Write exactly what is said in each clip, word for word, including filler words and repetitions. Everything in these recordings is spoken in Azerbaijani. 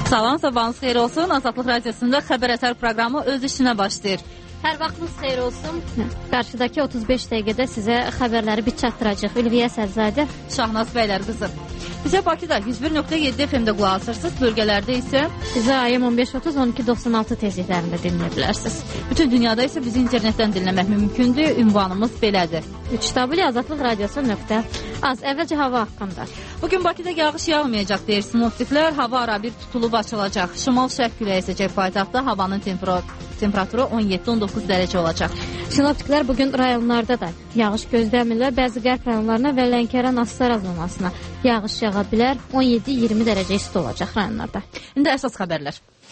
Salam, sabahınız xeyir olsun. Azadlıq Radiosunda Xəbər Ətər proqramı öz işinə başlayır. Hər vaxtınız xeyir olsun. Qarşıdakı otuz beş dəqiqədə sizə xəbərləri bir çatdıracaq. Ülviyə Sərzadə, Şahnaz Bəylər qızı. Bizə Bakıda yüz bir nöqtə yeddi F M-də qulaq asırsınız. Bölgələrdə isə bizə A M on beş otuz on iki doxsan altı tezliklərində dinləyə bilərsiniz. Bütün dünyada isə bizi internetdən dinləmək mümkündür. Ünvanımız belədir. üç w azadlıq radiosu nöqtə az. Əvvəlcə hava haqqında. Bugün Bakıda yağış yağmayacaq deyir sinoptiklər. Hava ara bir tutulub açılacaq. Şimal-şərq küləyi əsəcək paytaxtda. Havanın temperaturu on yeddi on doqquz dərəcə olacaq. Sinoptiklər bugün rayonlarda da yağış gözləmirlər. Bəzi qərb rayonlarına və Lənkəran Astara zonasına yağış yağa bilər. on yeddi iyirmi dərəcə isti olacaq rayonlarda. İndi əsas xəbərlər.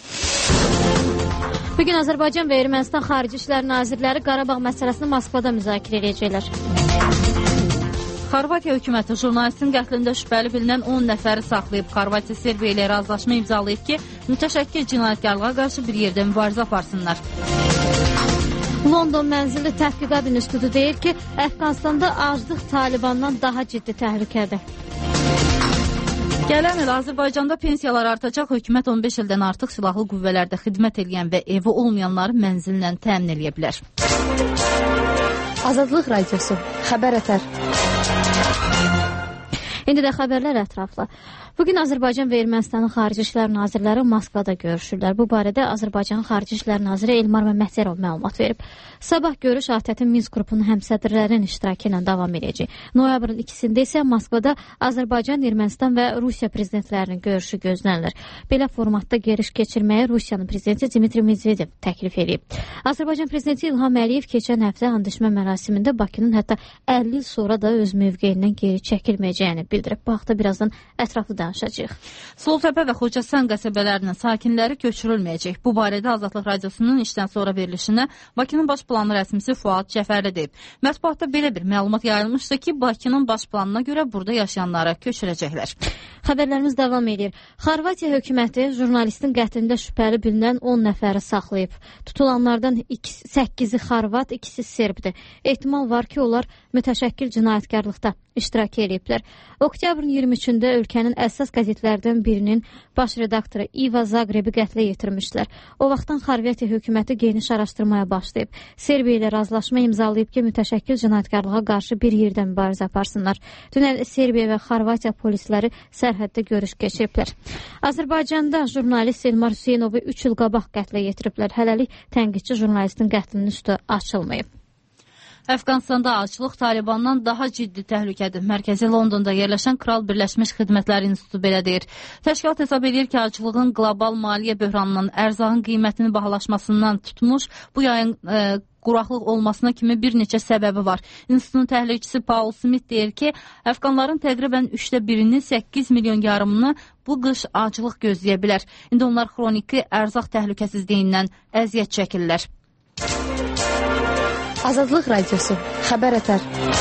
Bugün Azərbaycan və Ermənistan Xarici İşlər Nazirləri Qarabağ məsələsini Moskvada müzakirə edəcəklər. Xorvatiya hökuməti jurnalistin qətlində şübhəli bilinən on nəfəri saxlayıb. Xorvatiya Serbiya ilə razılaşma imzalayıb ki, mütəşəkkil cinayətkarlığa qarşı bir yerdə mübarizə aparsınlar. London mənzilli tədqiqat institutu deyir ki, Əfqanistanda aclıq Talibandan daha ciddi təhlükədir. Gələn il Azərbaycanda pensiyalar artacaq. Hökumət on beş ildən artıq silahlı qüvvələrdə xidmət edən və evi olmayanları mənzillə təmin edə bilər. Azadlıq Radiosu, Xəbər Ətər. İndi də xəbərlər ətraflı. Bugün Azərbaycan və Ermənistanın Xarici İşlər Nazirləri Moskvada görüşürlər. Bu barədə Azərbaycanın Xarici İşlər Naziri Elmar Məmmədzərov məlumat verib. Sabah görüş A T Ə-tin Minsk qrupunun həmsədrlərinin iştirakı ilə davam edəcək. Noyabrın ikisində isə Moskvada Azərbaycan, Ermənistan və Rusiya prezidentlərinin görüşü gözlənilir. Belə formatda giriş keçirməyə Rusiyanın prezidenti Dmitri Medvedev təklif edib. Azərbaycan prezidenti İlham Əliyev keçən həftə andışmə mərasimində Bakının hətta əlli il sonra da öz mövqeyindən geri çəkilməyəcəyini bildirib. Bu haqda birazdan ətraflı danışacağıq. Sultepe və Xocasən qəsəbələrinin sakinləri köçürülməyəcək. Bu barədə Azadlıq Radiosunun işdən sonra verilişinə Bakının baş planı rəsmisi Fuad Cəfərli deyib. Mətbuatda belə bir məlumat yayılmışdı ki, Bakının baş planına görə burada yaşayanlara köçürəcəklər. Xəbərlərimiz davam edir. Xorvatiya hökuməti jurnalistin qətlində şübhəli bilinən on nəfəri saxlayıb. Tutulanlardan səkkizi xorvat, ikisi serbdir. Ehtimal var ki, onlar mütəşəkkil cinayətkarlıqda iştirak ediblər. Oktyabrın iyirmi üçündə ölkənin əsas qəzetlərdən birinin baş redaktoru İva Zagrebi qətlə yetirmişlər. O vaxtdan Xorvatiya hökuməti geniş araşdırmaya başlayıb. Serbiya ilə razılaşma imzalayıb ki, mütəşəkkil cinayətkarlığa qarşı bir yerdə mübarizə aparsınlar. Dünən Serbiya və Xorvatiya polisləri sərhəddə görüş keçiriblər. Azərbaycanda jurnalist Elmar Hüseynovu üç il qabaq qətlə yetiriblər. Hələlik tənqidçi jurnalistin qətlinin üstü açılmayıb. Əfqanistanda aclıq Talibandan daha ciddi təhlükədir. Mərkəzi Londonda yerləşən Kral Birləşmiş Xidmətlər İnstitutu belə deyir. Təşkilat hesab edir ki, aclığın qlobal maliyyə böhranının ərzağın qiymətinin bahalaşmasından tutmuş, bu yayın e, quraqlıq olmasına kimi bir neçə səbəbi var. İnstitutun təhlilçisi Paul Smith deyir ki, əfqanların təqribən üçdə birini, səkkiz milyon yarımını bu qış aclıq gözləyə bilər. İndi onlar xroniki ərzaq təhlükəsizliyindən əziyyət çəkirlər. Azadlıq Radiosu, Xəbər Ətər.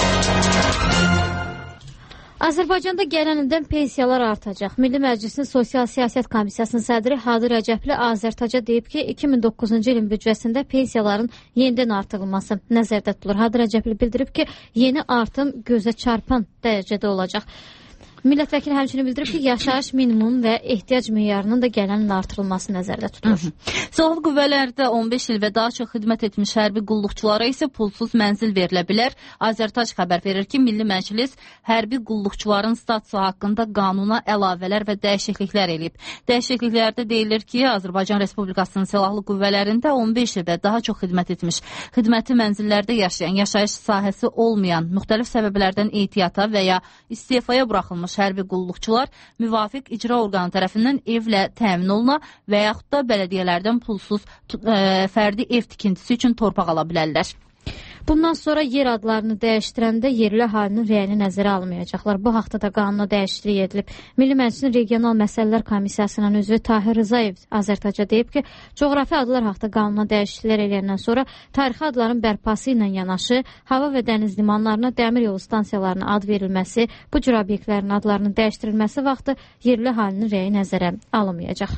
Azərbaycanda gələn ildən pensiyalar artacaq. Milli Məclisin Sosial Siyasət Komissiyasının sədri Hadi Rəcəbli Azərtaca deyib ki, iki min doqquzuncu ilin büdcəsində pensiyaların yenidən artırılması nəzərdə tutulur. Hadi Rəcəbli bildirib ki, yeni artım gözə çarpan dərəcədə olacaq. Millət vəkili həmçinin bildirib ki, yaşayış minimum və ehtiyac meyarının da gələn il artırılması nəzərdə tutulur. Silahlı qüvvələrdə on beş il və daha çox xidmət etmiş hərbi qulluqçulara isə pulsuz mənzil verilə bilər. Azərtac xəbər verir ki, Milli Məclis hərbi qulluqçuların statusu haqqında qanuna əlavələr və dəyişikliklər edib. Dəyişikliklərdə deyilir ki, Azərbaycan Respublikasının silahlı qüvvələrində on beş il və daha çox xidmət etmiş, xidməti mənzillərdə yaşayan, yaşayış sahəsi olmayan, müxtəlif səbəblərdən ehtiyata və ya istefaya buraxılmış hərbi qulluqçular müvafiq icra orqanı tərəfindən evlə təmin oluna və yaxud da bələdiyyələrdən pulsuz ə, fərdi ev tikintisi üçün torpaq ala bilərlər. Bundan sonra yer adlarını dəyişdirəndə yerli əhalinin rəyini nəzərə almayacaqlar. Bu haqda da qanuna dəyişiklik edilib. Milli Məclisin Regional Məsələlər Komissiyasının üzvü Tahir Rızayev Azərtaca deyib ki, coğrafi adlar haqda qanuna dəyişikliklər edəndən sonra tarixi adların bərpası ilə yanaşı hava və dəniz limanlarına, dəmir yolu stansiyalarına ad verilməsi, bu cür obyektlərin adlarının dəyişdirilməsi vaxtı yerli əhalinin rəyi nəzərə alınmayacaq.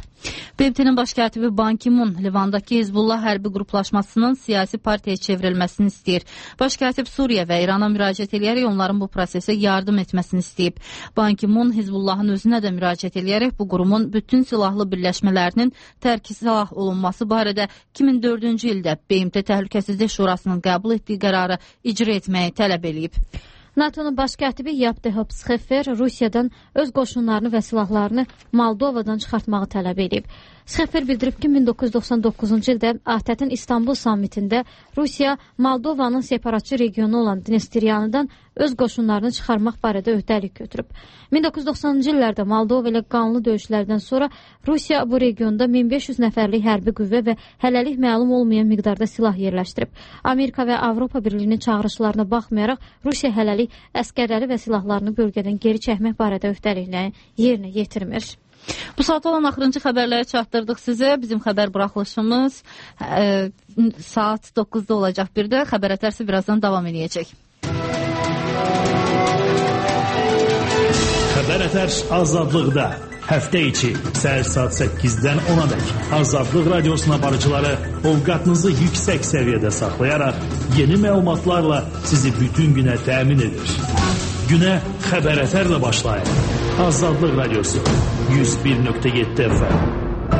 B M T-nin baş katibi Ban Ki-moon Livandakı Hizbullah hərbi qruplaşmasının siyasi partiyaya çevrilməsini istəyir. Baş katib Suriya və İrana müraciət edərək onların bu prosesə yardım etməsini istəyib. Ban Ki-moon Hizbullahın özünə də müraciət edərək bu qurumun bütün silahlı birləşmələrinin tərk silah olunması barədə iki min dördüncü ildə B M T Təhlükəsizlik Şurasının qəbul etdiyi qərarı icra etməyi tələb edib. NATO'nun baş katibi Jaap de Hoop Scheffer Rusiyadan öz qoşunlarını və silahlarını Moldovadan çıxartmağı tələb edib. Scheffer bildirib ki, min doqquz yüz doxsan doqquzuncu ildə A T Ə-nin İstanbul sammitində Rusiya Moldovanın separatçı regionu olan Dnestriyanıdan öz qoşunlarını çıxarmaq barədə öhdəlik götürüb. min doqquz yüz doxsanıncı illərdə Moldova ilə qanlı döyüşlərdən sonra Rusiya bu regionda min beş yüz nəfərlik hərbi qüvvə və hələlik məlum olmayan miqdarda silah yerləşdirib. Amerika və Avropa Birliyinin çağırışlarına baxmayaraq Rusiya hələlik əskərləri və silahlarını bölgədən geri çəkmək barədə öhdəliklərini yerinə yetirmir. Bu saat olan axırıncı xəbərləri çatdırdıq sizə. Bizim xəbər buraxılışımız e, saat doqquzda olacaq bir də. Xəbər ətərsi birazdan davam edəcək. Xəbər ətər azadlıqda. Həftə içi səhər saat səkkizdən ona dək Azadlıq Radiosunun aparıcıları ovqatınızı yüksək səviyyədə saxlayaraq yeni məlumatlarla sizi bütün günə təmin edir. Günə xəbər ətərlə başlayın. Azadlıq Radiosu yüz bir nöqtə yeddi F M.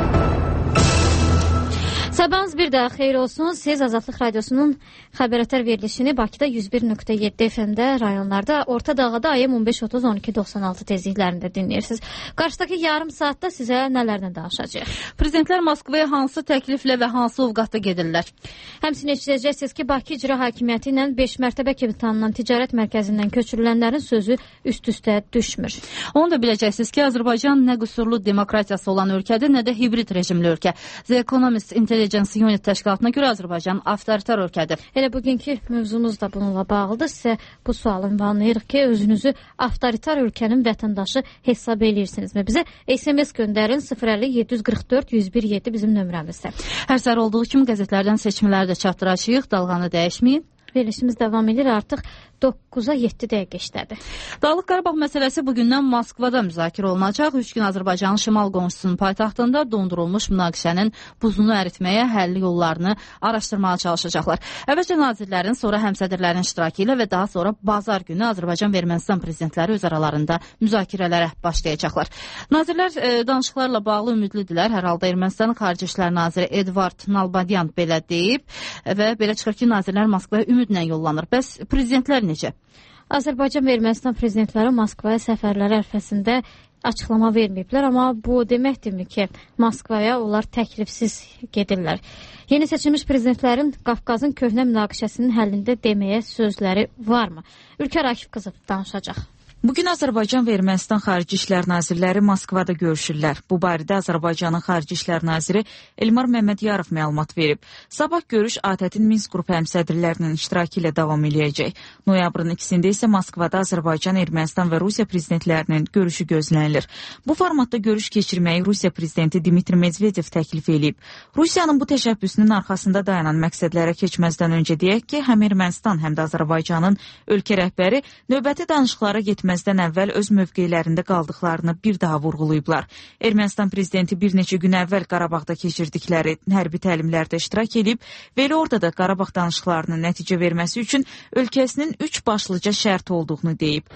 Sabahınız bir daha xeyir olsun. Siz Azadlıq Radiosunun xəbər ətər verilişini Bakıda yüz bir nöqtə yeddi F M-də, rayonlarda, Orta Dağıda A M on beş otuz on iki doxsan altı tezliklərində dinləyirsiniz. Qarşıdakı yarım saatda sizə nələrdən danışacaq? Prezidentlər Moskvaya hansı təkliflə və hansı ovqatda gedirlər? Həmçinin eşidəcəksiniz ki, Bakı İcra Hakimiyyəti ilə beş mərtəbə kimi tanınan ticarət mərkəzindən köçürülənlərin sözü üst-üstə düşmür. Onu da biləcəksiniz ki, Azərbaycan nə qüsurlu demokratiyası olan ölkədir, nə də hibrid rejimli ölkə. The Economist Intelligence Unit təşkilatına görə Azərbaycan avtoritar ölkədir. Elə bugünkü mövzumuz da bununla bağlıdır. Sizə bu sualı ünvanlayırıq ki, özünüzü avtoritar ölkənin vətəndaşı hesab edirsinizmi? Bizə S M S göndərin sıfır əlli yeddi yüz qırx dörd yüz bir yeddi bizim nömrəmizdə. Hər səhər olduğu kimi qəzetlərdən seçimləri də çatdıracağıq. Dalğanı dəyişməyin. Verilişimiz davam edir, artıq doqquza yeddi dəqiqə işlədi. Dağlıq Qarabağ məsələsi bugündən Moskvada müzakirə olunacaq. Üç gün Azərbaycanın şimal qonşusunun paytaxtında dondurulmuş münaqişənin buzunu əritməyə həlli yollarını araşdırmağa çalışacaqlar. Əvvəlcə nazirlərin, sonra həmsədrlərin iştirakı ilə və daha sonra bazar günü Azərbaycan və Ermənistan prezidentləri öz aralarında müzakirələrə başlayacaqlar. Nazirlər e, danışıqlarla bağlı ümidlidirlər. Hər halda Ermənistanın Xarici İşlər naziri Edvard Nalbandyan belə deyib və belə çıxır ki, nazirlər Moskvaya ümidlə yollanır. Bəs prezidentlər necə? Azərbaycan və Ermənistan prezidentləri Moskvaya səfərləri ərəfəsində açıqlama verməyiblər, amma bu deməkdirmi ki, Moskvaya onlar təklifsiz gedirlər. Yeni seçilmiş prezidentlərin Qafqazın köhnə münaqişəsinin həllində deməyə sözləri varmı? Ülkər Akif qızı danışacaq. Bugün Azərbaycan və Ermənistan Xarici İşlər Nazirləri Moskvada görüşürlər. Bu barədə Azərbaycanın Xarici İşlər Naziri Elmar Məmmədiyarov məlumat verib. Sabah görüş A T Ə-nin Minsk qrupu həmsədrlərinin iştirakı ilə davam eləyəcək. Noyabrın ikisində isə Moskvada Azərbaycan, Ermənistan və Rusiya prezidentlərinin görüşü gözlənilir. Bu formatda görüş keçirməyi Rusiya prezidenti Dmitri Medvedev təklif edib. Rusiyanın bu təşəbbüsünün arxasında dayanan məqsədlərə keçməzdən öncə deyək ki, həm Ermənistan, həm də Azərbaycanın ölkə rəhbəri növbəti danışıqlara getmək Məzdən əvvəl öz mövqelərində qaldıqlarını bir daha vurğulayıblar. Ermənistan prezidenti bir neçə gün əvvəl Qarabağda keçirdikləri hərbi təlimlərdə iştirak edib və elə orada da Qarabağ danışıqlarının nəticə verməsi üçün ölkəsinin üç başlıca şərt olduğunu deyib.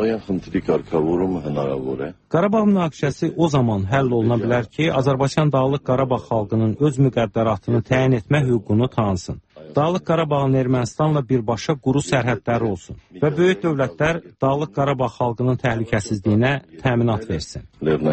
Qarabağ münaqişəsi o zaman həll oluna bilər ki, Azərbaycan Dağlıq Qarabağ xalqının öz müqəddəratını təyin etmə hüququnu tanısın. Dağlıq Qarabağın Ermənistanla birbaşa quru sərhədləri olsun və böyük dövlətlər Dağlıq Qarabağ xalqının təhlükəsizliyinə təminat versin.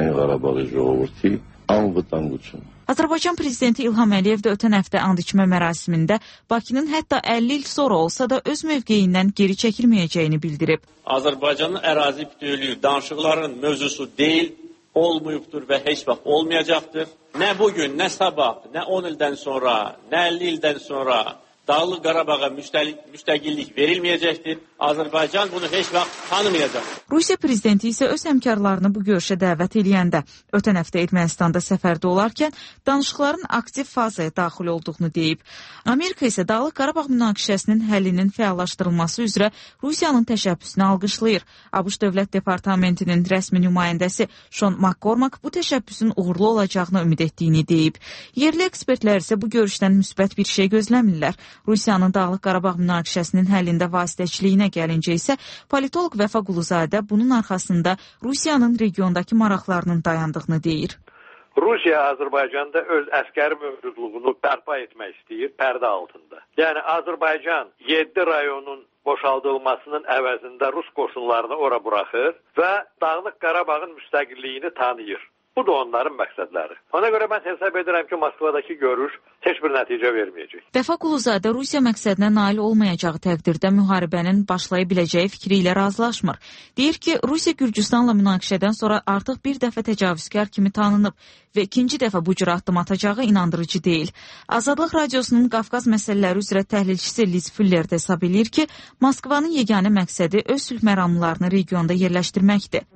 Azərbaycan prezidenti İlham Əliyev də ötən həftə and içmə mərasimində Bakının hətta əlli il sonra olsa da öz mövqeyindən geri çəkilməyəcəyini bildirib. Azərbaycanın ərazi bütövlüyü danışıqların mövzusu deyil, olmayıbdır və heç vaxt olmayacaqdır. Nə bugün, nə sabah, nə on ildən sonra, nə əlli ildən sonra Dağlıq Qarabağa müstəqillik verilməyəcəkdir. Azərbaycan bunu heç vaxt tanımayacaq. Rusiya prezidenti isə öz həmkarlarını bu görüşə dəvət edəndə ötən həftə Ermənistanda səfərdə olarkən danışıqların aktiv fazaya daxil olduğunu deyib. Amerika isə Dağlıq Qarabağ münaqişəsinin həllinin fəallaşdırılması üzrə Rusiyanın təşəbbüsünü alqışlayır. ABŞ Dövlət Departamentinin rəsmi nümayəndəsi Sean McCormack bu təşəbbüsün uğurlu olacağını ümid etdiyini deyib. Yerli ekspertlər isə bu görüşdən müsbət bir şey gözləmirlər. Rusiyanın Dağlıq Qarabağ münaqişəsinin həllində vasitəçiliyinə gəlincə isə politoloq Vəfa Quluzadə bunun arxasında Rusiyanın regiondakı maraqlarının dayandığını deyir. Rusiya Azərbaycanda öz əskəri mövcudluğunu bərpa etmək istəyir pərdə altında. Yəni Azərbaycan yeddi rayonun boşaldılmasının əvəzində Rus qoşunlarını ora buraxır və Dağlıq Qarabağın müstəqilliyini tanıyır. Bu da onların məqsədləri. Ona görə mən hesab edirəm ki, Moskvadakı görüş heç bir nəticə verməyəcək. Vəfa Quluzadə Rusiya məqsədinə nail olmayacağı təqdirdə müharibənin başlaya biləcəyi fikri ilə razılaşmır. Deyir ki, Rusiya Gürcüstanla münaqişədən sonra artıq bir dəfə təcavüzkar kimi tanınıb və ikinci dəfə bu cür addım atacağı inandırıcı deyil. Azadlıq Radiosunun Qafqaz məsələləri üzrə təhlilçisi Liz Fuller də hesab edir ki, Moskvanın yeganə məqsədi öz sülh məramlarını regionda yerləşdirməkdir.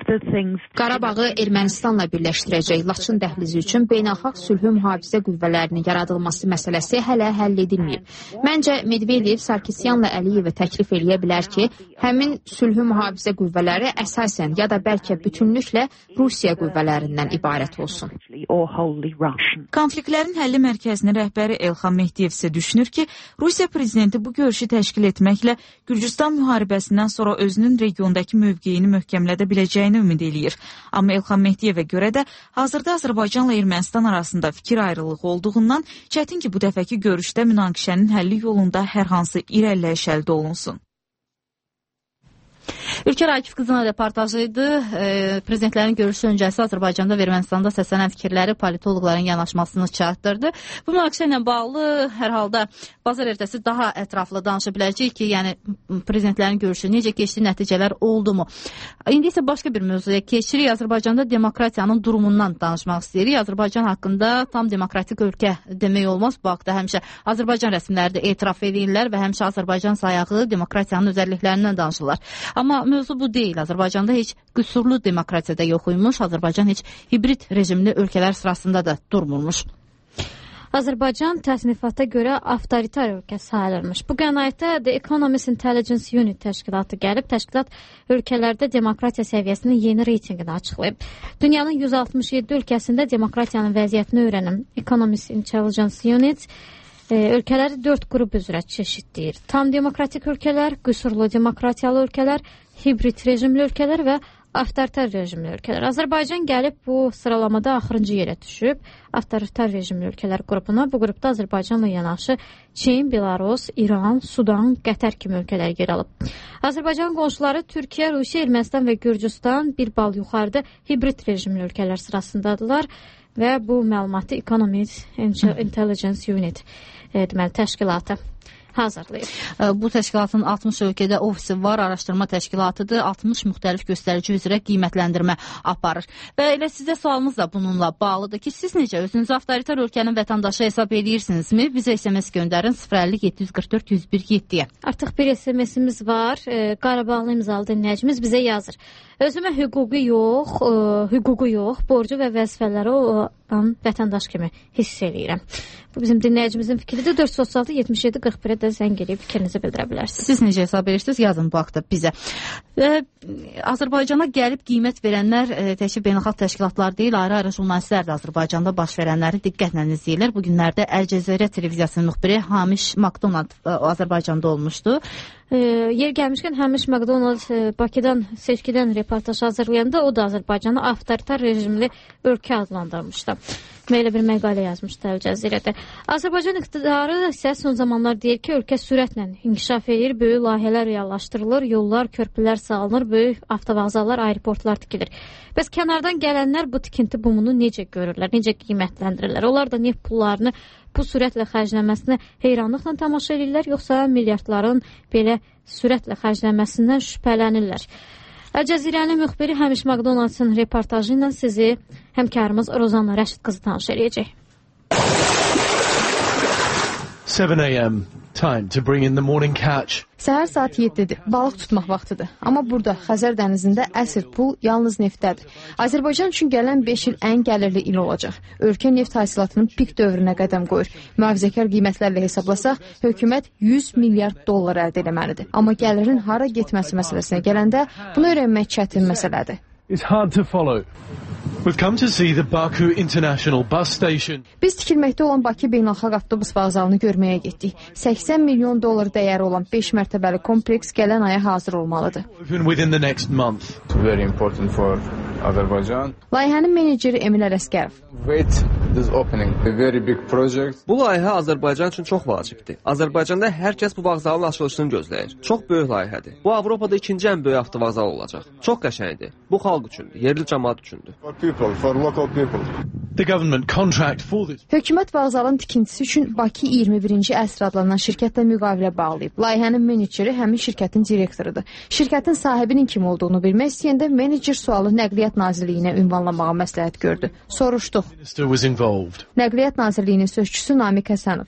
Qarabağı Ermənistanla birləşdirəcək Laçın dəhlizi üçün beynəlxalq sülhü mühafizə qüvvələrinin yaradılması məsələsi hələ həll edilməyib. Məncə Medvedev Sarkisyanla Əliyevi təklif eləyə bilər ki, həmin sülhü mühafizə qüvvələri əsasən ya da bəlkə bütünlüklə Rusiya qüvvələrindən ibarət olsun. Konfliktlərin həlli mərkəzinin rəhbəri Elxan Mehdiyev isə düşünür ki, Rusiya prezidenti bu görüşü təşkil etməklə Gürcüstan müharibəsindən sonra özünün regiondakı mövqeyini möhkəmlədə biləcəyini ümid eləyir. Amma Elxan Mehdiyevə görə də hazırda Azərbaycanla Ermənistan arasında fikir ayrılığı olduğundan çətin ki, bu dəfəki görüşdə münaqişənin həlli yolunda hər hansı irəliləyiş əldə olunsun. Ülker Akif qızına reportajı idi. E, prezidentlərin görüşü öncəsi Azərbaycanda və Ermənistanda səslənən fikirləri politoloqların yanaşmasını çatdırdı. Bu münaqişə ilə bağlı hər halda bazar ertəsi daha ətraflı danışa biləcəyik ki, yəni prezidentlərin görüşü necə keçdi, nəticələr oldu mu? İndi isə başqa bir mövzuya keçirik. Azərbaycanda demokratiyanın durumundan danışmaq istəyirik. Azərbaycan haqqında tam demokratik ölkə demək olmaz. Bu haqda həmişə Azərbaycan rəsmiləri də etiraf edirlər və həmişə Azərbaycan sayağı demokratiyanın özəlliklərindən danışırlar. Amma mövzu bu deyil. Azərbaycanda heç qüsurlu demokratiyada yox imiş. Azərbaycan heç hibrid rejimli ölkələr sırasında da durmurmuş. Azərbaycan təsnifata görə avtoritar ölkə sayılırmış. Bu qənaətə The Economist Intelligence Unit təşkilatı gəlib. Təşkilat ölkələrdə demokratiya səviyyəsinin yeni reytinqini açıqlayıb. Dünyanın yüz altmış yeddi ölkəsində demokratiyanın vəziyyətini öyrənən Economist Intelligence Unit ölkələri dörd qrup üzrə çeşidləyir. Tam demokratik ölkələr, qüsurlu demokratiyalı ölkələr, hibrid rejimli ölkələr və avtoritar rejimli ölkələr. Azərbaycan gəlib bu sıralamada axırıncı yerə düşüb. Avtoritar rejimli ölkələr qrupuna. Bu qrupda Azərbaycanla yanaşı Çin, Belarus, İran, Sudan, Qətər kimi ölkələr yer alıb. Azərbaycan qonşuları Türkiyə, Rusiya, Ermənistan və Gürcüstan bir bal yuxarıda hibrid rejimli ölkələr sırasındadılar və bu məlumatı Economist Intelligence Unit deməli təşkilatı hazırlayır. Bu təşkilatın altmış ölkədə ofisi var, araşdırma təşkilatıdır, altmış müxtəlif göstərici üzrə qiymətləndirmə aparır. Və elə sizə sualımız da bununla bağlıdır ki, siz necə özünüzü avtoritar ölkənin vətəndaşı hesab edirsinizmi? Bizə S M S göndərin sıfır əlli yeddi yüz qırx dörd yüz bir yeddiyə. Artıq bir S M S-imiz var. E, Qarabağlı imzalı dinləyicimiz bizə yazır. Özümə hüququ yox, e, hüququ yox, borcu və vəzifələri olan vətəndaş kimi hiss edirəm. Bu bizim dinləyicimizin fikridir. dörd yüz otuz altı yetmiş yeddi qırx birə də zəng edib fikrinizi bildirə bilərsiniz. Siz necə hesab edirsiniz? Yazın bu haqda bizə. E, Azərbaycana gəlib qiymət verənlər e, təkcə beynəlxalq təşkilatlar deyil, ayrı-ayrı jurnalistlər də Azərbaycanda baş verənləri diqqətlə izləyirlər. Bu günlərdə Əl Cəzirə televiziyasının müxbiri Hamiş Makdonald e, Azərbaycanda olmuşdu. E, yer gəlmişkən Hamiş Makdonald e, Bakıdan seçkidən reportaj hazırlayanda o da Azərbaycanı avtoritar rejimli ölkə adlandırmışdı. Belə bir məqalə yazmışdı Əl Cəzirədə. Azərbaycan iqtidarı isə son zamanlar deyir ki, ölkə sürətlə inkişaf edir, böyük layihələr reallaşdırılır, yollar, körpülər salınır, böyük avtovağzalar, aeroportlar tikilir. Bəs kənardan gələnlər bu tikinti bumunu necə görürlər, necə qiymətləndirirlər? Onlar da neft pullarını bu sürətlə xərcləməsinə heyranlıqla tamaşa edirlər, yoxsa milyardların belə sürətlə xərclənməsindən şübhələnirlər? Əl Cəzirənin müxbiri Həmiş Makdonaldsın reportajı ilə sizi həmkarımız Rozanna Rəşid qızı tanış edəcək. seven a m time to bring in the morning catch. Səhər saat yeddidir. Balıq tutmaq vaxtıdır. Amma burada Xəzər dənizində əsl pul yalnız neftdədir. Azərbaycan üçün gələn beş il ən gəlirli il olacaq. Ölkə neft hasilatının pik dövrünə qədəm qoyur. Mühafizəkar qiymətlərlə hesablasaq, hökumət yüz milyard dollar əldə etməlidir. Amma gəlirin hara getməsi məsələsinə gələndə bunu öyrənmək çətin məsələdir. It's hard to follow. We've come to see the Baku International Bus Station. Biz tikilməkdə olan Bakı Beynəlxalq Avtobus Vağzalını görməyə getdik. səksən milyon dollar dəyəri olan beş mərtəbəli kompleks gələn aya hazır olmalıdır. Within the next month. Very important for Azerbaijan. Layihənin meneceri Emil Ələskərov. Wait this opening. A very big project. Bu layihə Azərbaycan üçün çox vacibdir. Azərbaycanda hər kəs bu vağzalın açılışını gözləyir. Çox böyük layihədir. Bu Avropada ikinci ən böyük avtovağzal olacaq. Çox qəşəngdir. Bu xalq üçündür, yerli cəmaət üçündür. For people, for local people. The government contract for this. Hökumət vağzalın tikintisi üçün Bakı iyirmi birinci əsr adlanan şirkətlə müqavilə bağlayıb. Layihənin meneceri həmin şirkətin direktorudur. Şirkətin sahibinin kim olduğunu bilmək istəyəndə menecer sualı Nəqliyyat Nazirliyinə ünvanlamağa məsləhət gördü. Soruşduq. Nəqliyyat Nazirliyinin sözçüsü Namiq Həsənov.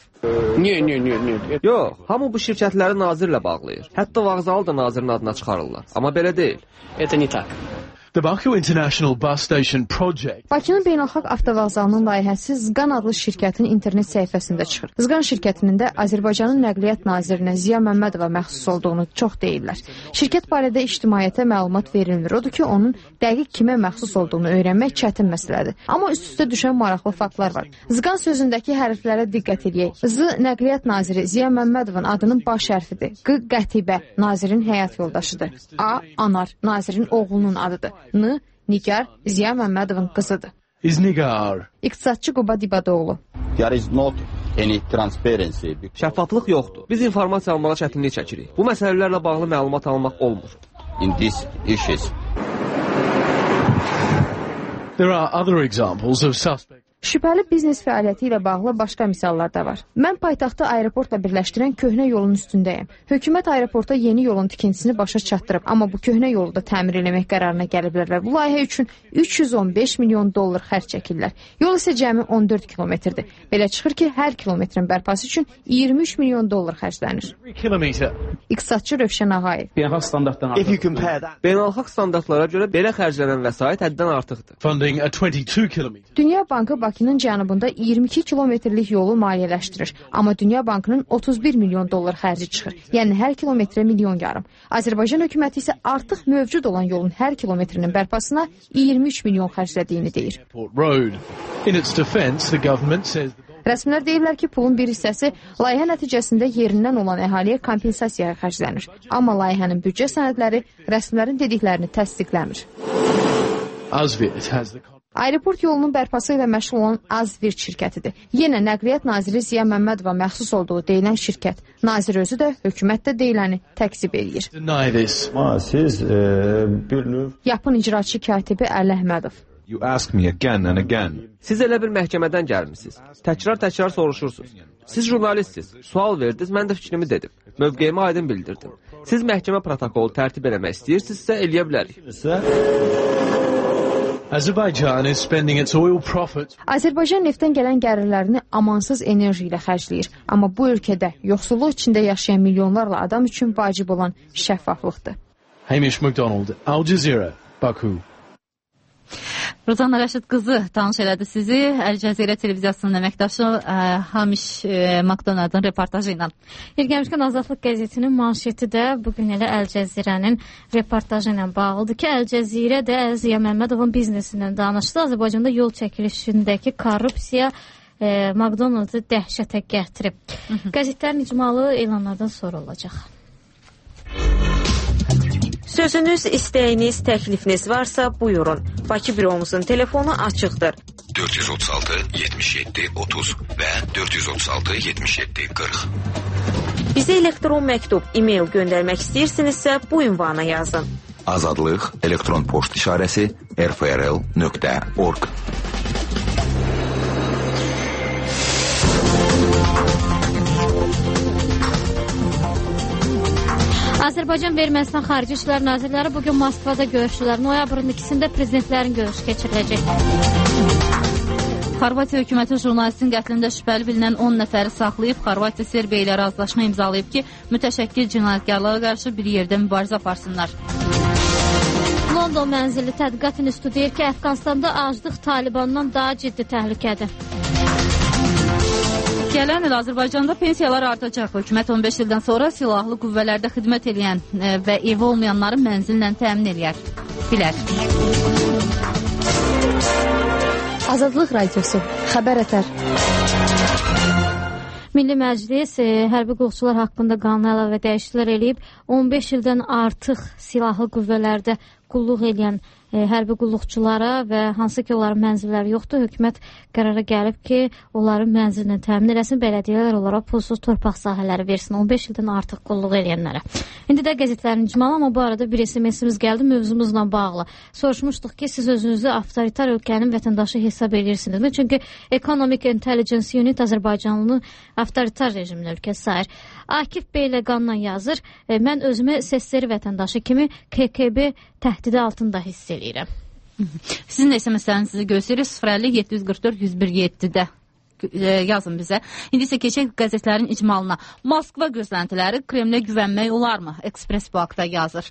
Yox, hamı bu şirkətləri nazirlə bağlayır. Hətta vağzalı da nazirin adına çıxarırlar. Amma belə deyil. Это не так. The Baku International Bus Station project. Bakının Beynəlxalq Avtovağzalının layihəsi Zqan adlı şirkətin internet səhifəsində çıxır. Zqan şirkətinin də Azərbaycanın Nəqliyyat Nazirinə Ziya Məmmədova məxsus olduğunu çox deyirlər. Şirkət barədə ictimaiyyətə məlumat verilmir. Odur ki, onun dəqiq kimə məxsus olduğunu öyrənmək çətin məsələdir. Amma üst-üstə düşən maraqlı faktlar var. Zqan sözündəki hərflərə diqqət edək. Z Nəqliyyat Naziri Ziya Məmmədovun adının baş hərfidir. Q Qətibə nazirin həyat yoldaşıdır. A Anar nazirin oğlunun adıdır. N Nigar Ziya Məmmədovun qızıdır. Is Nigar. İqtisadçı Quba Dibadoğlu. There is not any transparency. Şəffaflıq yoxdur. Biz informasiya almağa çətinlik çəkirik. Bu məsələlərlə bağlı məlumat almaq olmur. In these issues. There are other examples of suspects. Şübhəli biznes fəaliyyəti ilə bağlı başqa misallar da var. Mən paytaxtı aeroportla birləşdirən köhnə yolun üstündəyəm. Hökumət aeroporta yeni yolun tikintisini başa çatdırıb, amma bu köhnə yolu da təmir eləmək qərarına gəliblər və bu layihə üçün üç yüz on beş milyon dollar xərc çəkirlər. Yol isə cəmi on dörd kilometrdir. Belə çıxır ki, hər kilometrin bərpası üçün iyirmi üç milyon dollar xərclənir. İqtisadçı Rövşən Ağayev. Beynəlxalq standartlara görə belə xərclənən vəsait həddən artıqdır. Dünya Bankı Bakının cənubunda iyirmi iki kilometrlik yolu maliyyələşdirir. Amma Dünya Bankının otuz bir milyon dollar xərci çıxır. Yəni hər kilometrə milyon yarım. Azərbaycan hökuməti isə artıq mövcud olan yolun hər kilometrinin bərpasına iyirmi üç milyon xərclədiyini deyir. Rəsmilər deyirlər ki, pulun bir hissəsi layihə nəticəsində yerindən olan əhaliyə kompensasiyaya xərclənir. Amma layihənin büdcə sənədləri rəsmlərin dediklərini təsdiqləmir. Aeroport yolunun bərpası ilə məşğul olan Azvirt şirkətidir. Yenə Nəqliyyat Naziri Ziya Məmmədova məxsus olduğu deyilən şirkət. Nazir özü də, hökumət də deyiləni təkzib edir. Yapın icraçı katibi Əli Əhmədov. You ask me again and again. Siz elə bir məhkəmədən gəlmisiniz. Təkrar-təkrar soruşursunuz. Siz jurnalistsiniz. Sual verdiniz, mən də fikrimi dedim. Mövqeyimi aydın bildirdim. Siz məhkəmə protokolu tərtib eləmək istəyirsinizsə, eləyə bilərik. Azərbaycan neftdən gələn gəlirlərini amansız enerji ilə xərcləyir. Amma bu ölkədə yoxsulluq içində yaşayan milyonlarla adam üçün vacib olan şəffaflıqdır. Hamish McDonald, Al Jazeera, Baku. Rozan Rəşid qızı tanış elədi sizi. Əl Cəzirə televiziyasının əməkdaşı ə, Hamish McDonald'ın reportajı ilə. Yergəmişkən Azadlıq qəzetinin manşeti də bugün elə Əl Cəzirənin reportajı ilə bağlıdır ki, Əl Cəzirə də Ziya Məmmədovun biznesindən danışdı. Azərbaycanda yol çəkilişindəki korrupsiya e, McDonald'ı dəhşətə gətirib. Qəzetlərin icmalı elanlardan sonra olacaq. Sözünüz, istəyiniz, təklifiniz varsa buyurun. Bakı büromuzun telefonu açıqdır. dörd yüz otuz altı yetmiş yeddi otuz və dörd yüz otuz altı yetmiş yeddi qırx. Bizə elektron məktub, e-mail göndərmək istəyirsinizsə bu ünvana yazın. Azadlıq elektron poçt işarəsi r f r l nöqtə org. Azərbaycan və Ermənistan Xarici İşlər Nazirləri bugün Moskvada görüşdülər. Noyabrın ikisində prezidentlərin görüşü keçiriləcək. Xorvatiya hökuməti jurnalistin qətlində şübhəli bilinən on nəfəri saxlayıb. Xorvatiya Serbiya ilə razılaşma imzalayıb ki, mütəşəkkil cinayətkarlara qarşı bir yerdə mübarizə aparsınlar. London mənzilli tədqiqat institutu deyir ki, Əfqanistanda aclıq Talibandan daha ciddi təhlükədir. Gələn il Azərbaycanda pensiyalar artacaq. Hökumət on beş ildən sonra silahlı qüvvələrdə xidmət edən və evi olmayanları mənzillə təmin edir. Bilər. Azadlıq Radiosu, xəbər ətər. Milli Məclis e, hərbi qulluqçular haqqında qanun əlavə dəyişikliklər eləyib. on beş ildən artıq silahlı qüvvələrdə qulluq edən e, hərbi qulluqçulara və hansı ki onların mənzilləri yoxdur, hökumət qərara gəlib ki, onların mənzilini təmin eləsin, bələdiyyələr olaraq pulsuz torpaq sahələri versin on beş ildən artıq qulluq edənlərə. İndi də qəzetlərin icmalı, amma bu arada bir S M S-imiz gəldi mövzumuzla bağlı. Soruşmuşduq ki, siz özünüzü avtoritar ölkənin vətəndaşı hesab edirsinizmi? Çünki Economic Intelligence Unit Azərbaycanlının avtoritar rejimin ölkəsi sayır. Akif Bey ilə qanla yazır, e, mən özümü S S R vətəndaşı kimi K K B təhdidi altında hiss edirəm. Sizin S M S-lərinizi göstərir sıfır əlli yeddi yüz qırx dörd yüz bir yeddidə. Yazın bizə. İndi isə keçək qəzetlərin icmalına. Moskva gözləntiləri Kremlə güvənmək olarmı? Ekspres bu haqda yazır.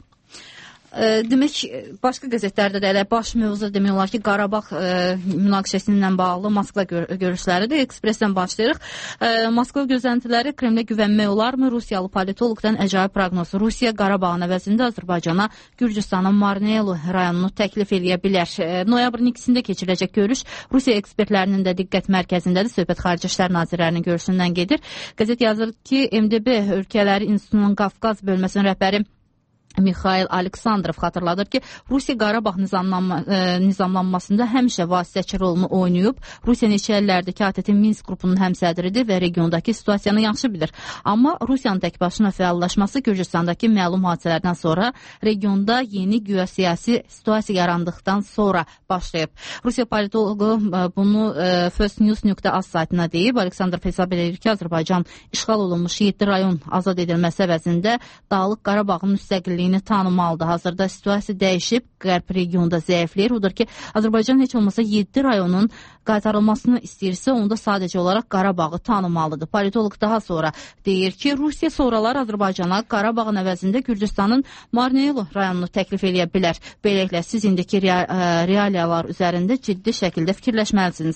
E, demək, başqa qəzetlərdə də elə baş mövzu demək olar ki, Qarabağ e, münaqişəsi ilə bağlı Moskva gör görüşləridir. Ekspresdən başlayırıq. E, Moskva gözləntiləri Kremlə güvənmək olarmı? Rusiyalı politoloqdan əcaib proqnoz. Rusiya Qarabağın əvəzində Azərbaycana Gürcüstanın Marnelu rayonunu təklif eləyə bilər. E, noyabrın ikisində keçiriləcək görüş Rusiya ekspertlərinin də diqqət mərkəzindədir. Söhbət Xarici İşlər Nazirlərinin görüşündən gedir. Qəzet yazır ki, M D B Ölkələri İnstitutunun Qafqaz bölməsinin rəhbəri Mikhail Aleksandrov xatırladır ki, Rusiya Qarabağ nizamlanma, e, nizamlanmasında həmişə vasitəçi rolunu oynayıb. Rusiya neçə illərdir ki, A T T Minsk qrupunun həmsədridir və regiondakı situasiyanı yaxşı bilir. Amma Rusiyanın tək başına fəallaşması Gürcüstandakı məlum hadisələrdən sonra regionda yeni güya siyasi situasiya yarandıqdan sonra başlayıb. Rusiya politoloqu e, bunu e, first news nöqtə az saytına deyib. Aleksandrov hesab edir ki, Azərbaycan işğal olunmuş yeddi rayon azad edilməsi əvəzində Dağlıq Qarabağın müstəqilliyi tanımalıdır. Hazırda situasiya dəyişib, qərb regionda zəifləyir. Odur ki, Azərbaycan heç olmasa yeddi rayonun qaytarılmasını istəyirsə, onda sadəcə olaraq Qarabağı tanımalıdır. Politoloq daha sonra deyir ki, Rusiya sonralar Azərbaycana Qarabağın əvəzində Gürcüstanın Marnelu rayonunu təklif eləyə bilər. Beləliklə, siz indiki realiyalar üzərində ciddi şəkildə fikirləşməlisiniz.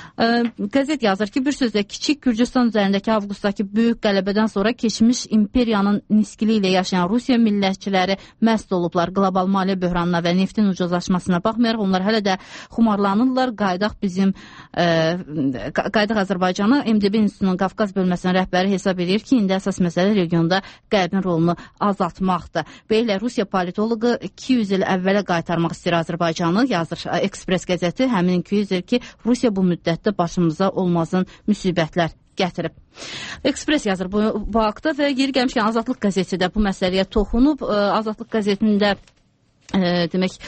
Qəzet yazır ki, bir sözlə kiçik Gürcüstan üzərindəki avqustdakı böyük qələbədən sonra keçmiş imperiyanın niskili ilə yaşayan Rusiya millətçiləri məst olublar. Qlobal maliyyə böhranına və neftin ucuzlaşmasına baxmayaraq, onlar hələ də xumarlanırlar. Qaydaq bizim e, Qaydaq Azərbaycanı M D B İnstitutunun Qafqaz bölməsinin rəhbəri hesab edir ki, indi əsas məsələ regionda qərbin rolunu azaltmaqdır. Belə Rusiya politoloqu iki yüz il əvvələ qaytarmaq istəyir Azərbaycanı, yazır Ekspres qəzeti. Həmin iki yüz il ki, Rusiya bu müddətdə başımıza olmazın müsibətlər gətirib. Ekspres yazır bu, bu haqda və yeri gəlmişkən Azadlıq qəzeti də bu məsələyə toxunub. Azadlıq qəzetində e, demək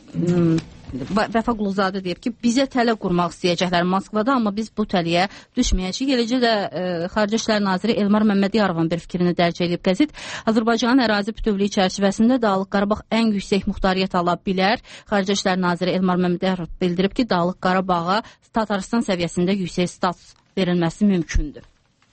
Vəfa Quluzadə deyib ki, bizə tələ qurmaq istəyəcəklər Moskvada, amma biz bu tələyə düşməyəcəyik. Eləcə də e, Xarici İşlər Naziri Elmar Məmmədiyarovun bir fikrini dərc edib qəzet. Azərbaycanın ərazi bütövlüyü çərçivəsində Dağlıq Qarabağ ən yüksək muxtariyyət ala bilər. Xarici İşlər Naziri Elmar Məmmədiyarov bildirib ki, Dağlıq Qarabağa Tataristan səviyyəsində yüksək status verilməsi mümkündür.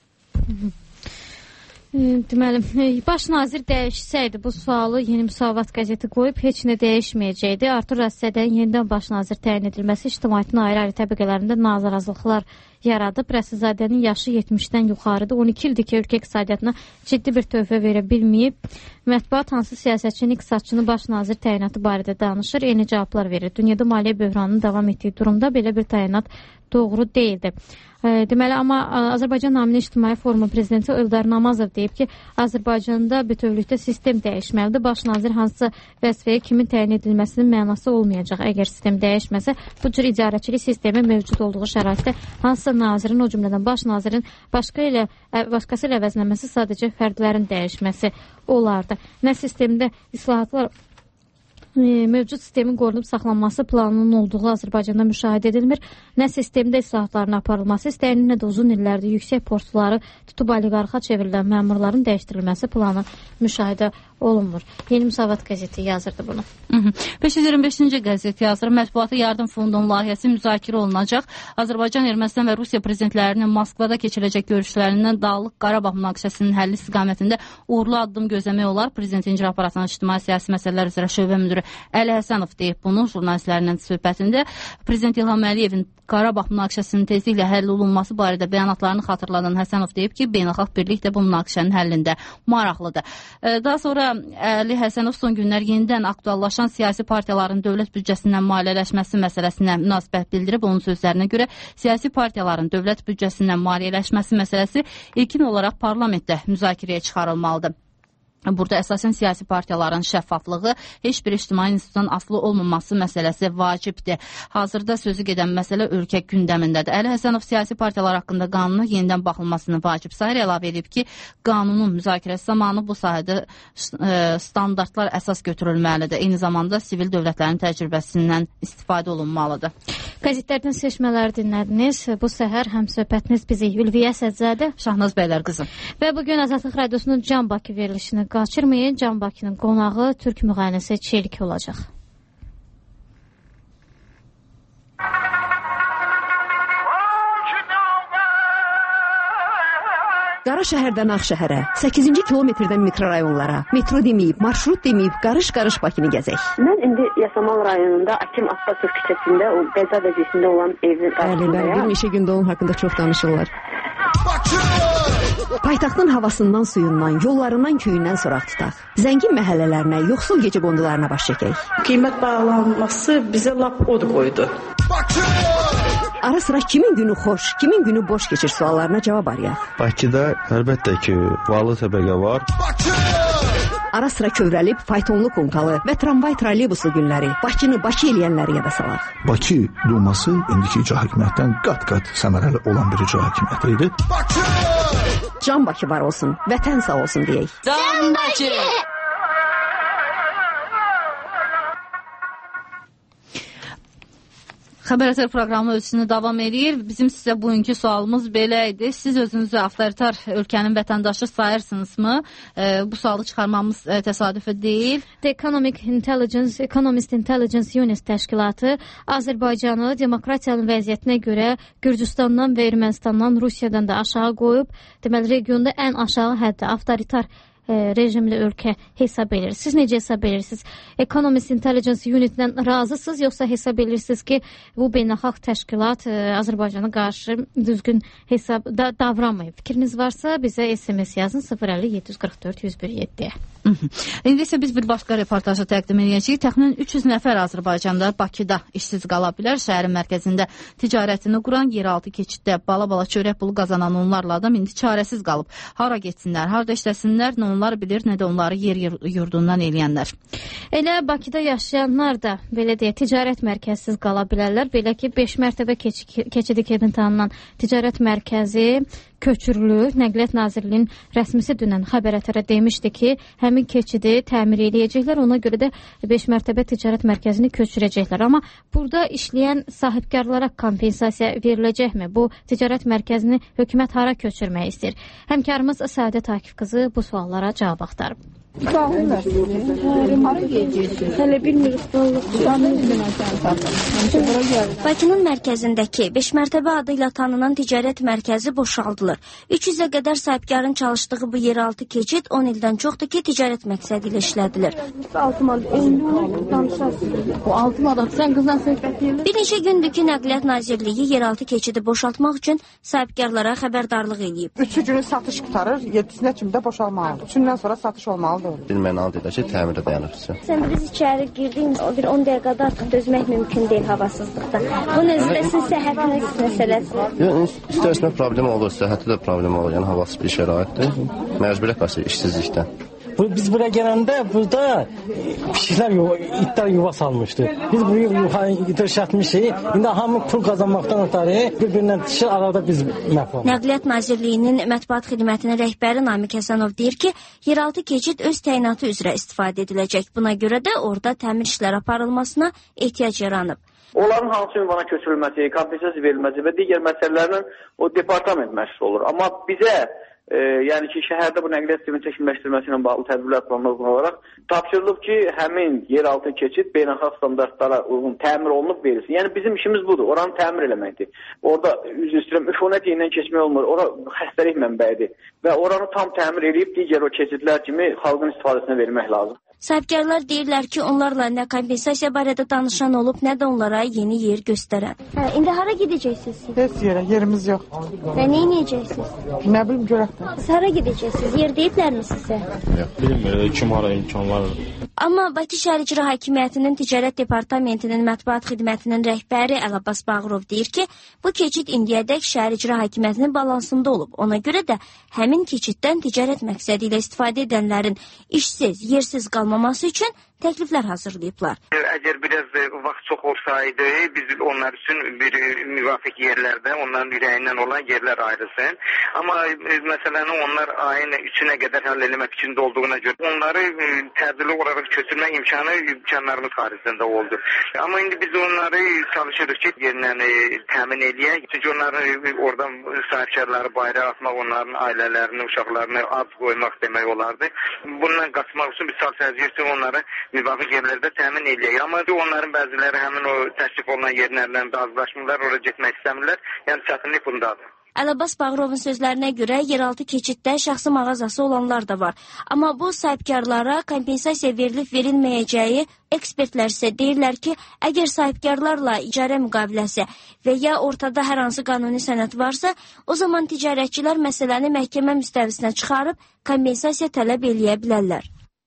Deməli, baş nazir dəyişsəydi bu sualı Yeni Müsavat qəzeti qoyub heç nə dəyişməyəcəkdi. Artur Rəssədənin yenidən baş nazir təyin edilməsi ictimaiyyətin ayrı-ayrı təbəqələrində narazılıqlar yaradıb. Rəssizadənin yaşı yetmişdən yuxarıdır. on iki ildir ki, ölkə iqtisadiyyatına ciddi bir tövbə verə bilməyib. Mətbuat hansı siyasətçinin iqtisadçının baş nazir təyinatı barədə danışır, eyni cavablar verir. Dünyada maliyyə böhranının davam etdiyi durumda belə bir təyinat doğru deyildi. Deməli, amma Azərbaycan Naminə İctimai Forumu prezidenti Eldar Namazov deyib ki, Azərbaycanda bütövlükdə sistem dəyişməlidir. Baş nazir hansısa vəzifəyə kimin təyin edilməsinin mənası olmayacaq. Əgər sistem dəyişməsə, bu cür idarəçilik sistemi mövcud olduğu şəraitdə hansısa nazirin, o cümlədən baş nazirin başqa ilə, başqası ilə əvəzlənməsi sadəcə fərdlərin dəyişməsi olardı. Nə sistemdə islahatlar mövcud sistemin qorunub saxlanması planının olduğu Azərbaycanda müşahidə edilmir, nə sistemdə islahatların aparılması, istəyinin nə də uzun illərdə yüksək postları tutub oliqarxa çevrilən məmurların dəyişdirilməsi planı müşahidə olunmur. Yeni Müsavat qəzeti yazırdı bunu. beş yüz iyirmi beşinci qəzet yazır. Mətbuata yardım fondunun layihəsi müzakirə olunacaq. Azərbaycan, Ermənistan və Rusiya prezidentlərinin Moskvada keçiriləcək görüşlərindən Dağlıq Qarabağ münaqişəsinin həlli istiqamətində uğurlu addım gözləmək olar. Prezidentin icra aparatının ictimai siyasi məsələlər üzrə şöbə müdürü Əli Həsənov deyib bunu jurnalistlərlə söhbətində. Prezident İlham Əliyevin Qarabağ münaqişəsinin tezliklə həll olunması barədə bəyanatlarını xatırladan Həsənov deyib ki, beynəlxalq birlik də bu münaqişənin həllində maraqlıdır. Daha sonra Əli Həsənov son günlər yenidən aktuallaşan siyasi partiyaların dövlət büdcəsindən maliyyələşməsi məsələsinə münasibət bildirib. Onun sözlərinə görə siyasi partiyaların dövlət büdcəsindən maliyyələşməsi məsələsi ilkin olaraq parlamentdə müzakirəyə çıxarılmalıdır. Burada əsasən siyasi partiyaların şəffaflığı, heç bir ictimai institutdan asılı olmaması məsələsi vacibdir. Hazırda sözü gedən məsələ ölkə gündəmindədir. Əli Həsənov siyasi partiyalar haqqında qanuna yenidən baxılmasını vacib sayır. Əlavə edib ki, qanunun müzakirəsi zamanı bu sahədə standartlar əsas götürülməlidir. Eyni zamanda sivil dövlətlərin təcrübəsindən istifadə olunmalıdır. Qəzetlərdən seçmələri dinlədiniz. Bu səhər həmsöhbətiniz bizi Ülviyə Səccədə, Şahnaz Bəylər qızı. Və bugün Azadlıq Radiosunun Can Bakı verilişini qaçırmayın. Can Bakının qonağı türk müğənnisi Çelik olacaq. Qara şəhərdən Ağşəhərə, səkkizinci kilometrdən mikrorayonlara, metro deməyib, marşrut deməyib, qarış-qarış Bakını gəzək. Mən indi Yasamal rayonunda Akim Abbasov küçəsində, o Qəza vəzifəsində olan evin qarşısındayım. Bəli, bəli, bir neçə gündə onun haqqında çox danışırlar. Paytaxtın havasından, suyundan, yollarından, köyündən soraq tutaq. Zəngin məhəllələrinə, yoxsul gecə qondularına baş çəkək. Qiymət bağlanması bizə lap od qoydu. Ara sıra kimin günü xoş, kimin günü boş keçir suallarına cavab arayaq. Bakıda əlbəttə ki, varlı təbəqə var. Ara sıra kövrəlib, faytonlu konkalı və tramvay trolleybusu günləri Bakını Bakı eləyənləri yada salaq. Bakı Duması indiki icra hakimiyyətdən qat-qat səmərəli olan bir icra hakimiyyəti idi. Can Bakı var olsun, vətən sağ olsun deyək. Can Bakı! Xəbər proqramı ölçüsünü davam edir. Bizim sizə bugünkü sualımız belə idi. Siz özünüzü avtoritar ölkənin vətəndaşı sayırsınızmı? E, bu sualı çıxarmamız e, təsadüfi deyil. The Economic Intelligence, Economist Intelligence Unit təşkilatı Azərbaycanı demokratiyanın vəziyyətinə görə Gürcüstandan və Ermənistandan, Rusiyadan da aşağı qoyub. Deməli, regionda ən aşağı həddə avtoritar rejimli ölkə hesab edir. Siz necə hesab edirsiniz? Economist Intelligence Unit-dən razısınız, yoxsa hesab edirsiniz ki, bu beynəlxalq təşkilat Azərbaycana qarşı düzgün hesab da, davranmayıb? Fikriniz varsa bizə S M S yazın sıfır əlli yeddi yüz qırx dörd yüz bir yeddi. İndi isə biz bir başqa reportajı təqdim edəcəyik. Təxminən üç yüz nəfər Azərbaycanda Bakıda işsiz qala bilər. Şəhərin mərkəzində ticarətini quran, yeraltı keçiddə bala-bala çörək pulu qazanan onlarla adam indi çarəsiz qalıb. Hara getsinlər, harada işləsinlər, nə onlar bilir, nə də onları yer yurdundan eləyənlər. Elə Bakıda yaşayanlar da belə deyə ticarət mərkəzsiz qala bilərlər. Belə ki, beş mərtəbə keç keçidi kimi tanınan ticarət mərkəzi köçürülür. Nəqliyyat Nazirliyinin rəsmisi dünən xəbərətərə demişdi ki, həmin keçidi təmir edəcəklər. Ona görə də beş mərtəbə ticarət mərkəzini köçürəcəklər. Amma burada işləyən sahibkarlara kompensasiya veriləcəkmi? Bu ticarət mərkəzini hökumət hara köçürmək istəyir? Həmkarımız Səadət Akif qızı bu suallara cavab axtarıb. Bakının mərkəzindəki beş mərtəbə adı ilə tanınan ticarət mərkəzi boşaldılır. üç yüzə qədər sahibkarın çalışdığı bu yeraltı keçid on ildən çoxdur ki, ticarət məqsədi ilə işlədilir. Bir neçə gündür ki, Nəqliyyat Nazirliyi yeraltı keçidi boşaltmaq üçün sahibkarlara xəbərdarlıq edib. Üçü günü satış qutarır, yeddisinə kimi də boşalmalıdır. Üçündən sonra satış olmalıdır. Bir mənal dedə ki, təmirdə dayanıbsın. Sən biz içəri girdik, o bir on dəqiqə qədər dözmək mümkün deyil havasızlıqda. Bu nəzərdə sizin səhhətiniz məsələsi. Yox, istərsiniz problem olur, səhhəti də problem olur. Yəni havasız bir şəraitdir. Məcburiyyət qalsın işsizlikdən. Biz buraya gələndə burada pişiklər yuva, itlər yuva salmışdı. Biz bu yuxarı döşətmişik. İndi hamı pul qazanmaqdan ötəri bir-birindən düşür, arada biz məhv olmuş. Nəqliyyat Nazirliyinin mətbuat xidmətinin rəhbəri Namiq Həsənov deyir ki, yeraltı keçid öz təyinatı üzrə istifadə ediləcək. Buna görə də orada təmir işləri aparılmasına ehtiyac yaranıb. Onların hansı ünvana köçürülməsi, kompensasiya verilməsi və digər məsələlərlə o departament məşğul olur. Amma bizə e, yəni ki, şəhərdə bu nəqliyyat sisteminin çəkilməşdirilməsi ilə bağlı tədbirlər planına uyğun olaraq tapşırılıb ki, həmin yeraltı keçid beynəlxalq standartlara uyğun təmir olunub verilsin. Yəni bizim işimiz budur, oranı təmir eləməkdir. Orada üzr istəyirəm, üfunət yenidən keçmək olmur, ora xəstəlik mənbəyidir və oranı tam təmir edib digər o keçidlər kimi xalqın istifadəsinə vermək lazım. Sahibkarlar deyirlər ki, onlarla nə kompensasiya barədə danışan olub, nə də onlara yeni yer göstərən. Hə, indi hara gedəcəksiniz? Heç yerə, yerimiz yox. Və nə edəcəksiniz? Nə bilim, görək də. Siz hara gedəcəksiniz? Yer deyiblərmi sizə? Yox, bilmirəm, kim hara imkanlar. Amma Bakı Şəhər İcra Hakimiyyətinin Ticarət Departamentinin mətbuat xidmətinin rəhbəri Əlabbas Bağırov deyir ki, bu keçid indiyədək Şəhər İcra Hakimiyyətinin balansında olub. Ona görə də həmin keçiddən ticarət məqsədi ilə istifadə edənlərin işsiz, yersiz qalmaması üçün təkliflər hazırlayıblar. Əgər biraz vaxt çox olsaydı, biz onlar üçün bir müvafiq yerlərdə, onların ürəyindən olan yerlər ayrılsın. Amma məsələni onlar ayın üçünə qədər həll eləmək fikrində olduğuna görə onları tədbirli olaraq köçürmək imkanı imkanlarımız xaricində oldu. Amma indi biz onları çalışırıq ki, yerindən təmin eləyək. Çünki onların oradan sahibkarları bayrağı atmaq, onların ailələrini, uşaqlarını ad qoymaq demək olardı. Bundan qaçmaq üçün biz çalışacağıq ki, onları müvafiq yerlərdə təmin eləyək. Amma onların bəziləri həmin o təklif olunan yerlərdən razılaşmırlar, oraya getmək istəmirlər. Yəni çətinlik bundadır. Əlabbas Bağırovun sözlərinə görə yeraltı keçiddə şəxsi mağazası olanlar da var. Amma bu sahibkarlara kompensasiya verilib verilməyəcəyi ekspertlər isə deyirlər ki, əgər sahibkarlarla icarə müqaviləsi və ya ortada hər hansı qanuni sənəd varsa, o zaman ticarətçilər məsələni məhkəmə müstəvisinə çıxarıb kompensasiya tələb eləyə bilərlər.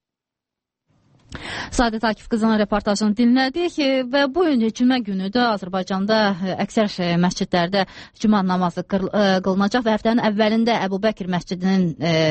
Sadət Akif qızının reportajını dinlədik və bu gün cümə günü də Azərbaycanda əksər məscidlərdə cümə namazı qılınacaq və həftənin əvvəlində Əbu Bəkir məscidinin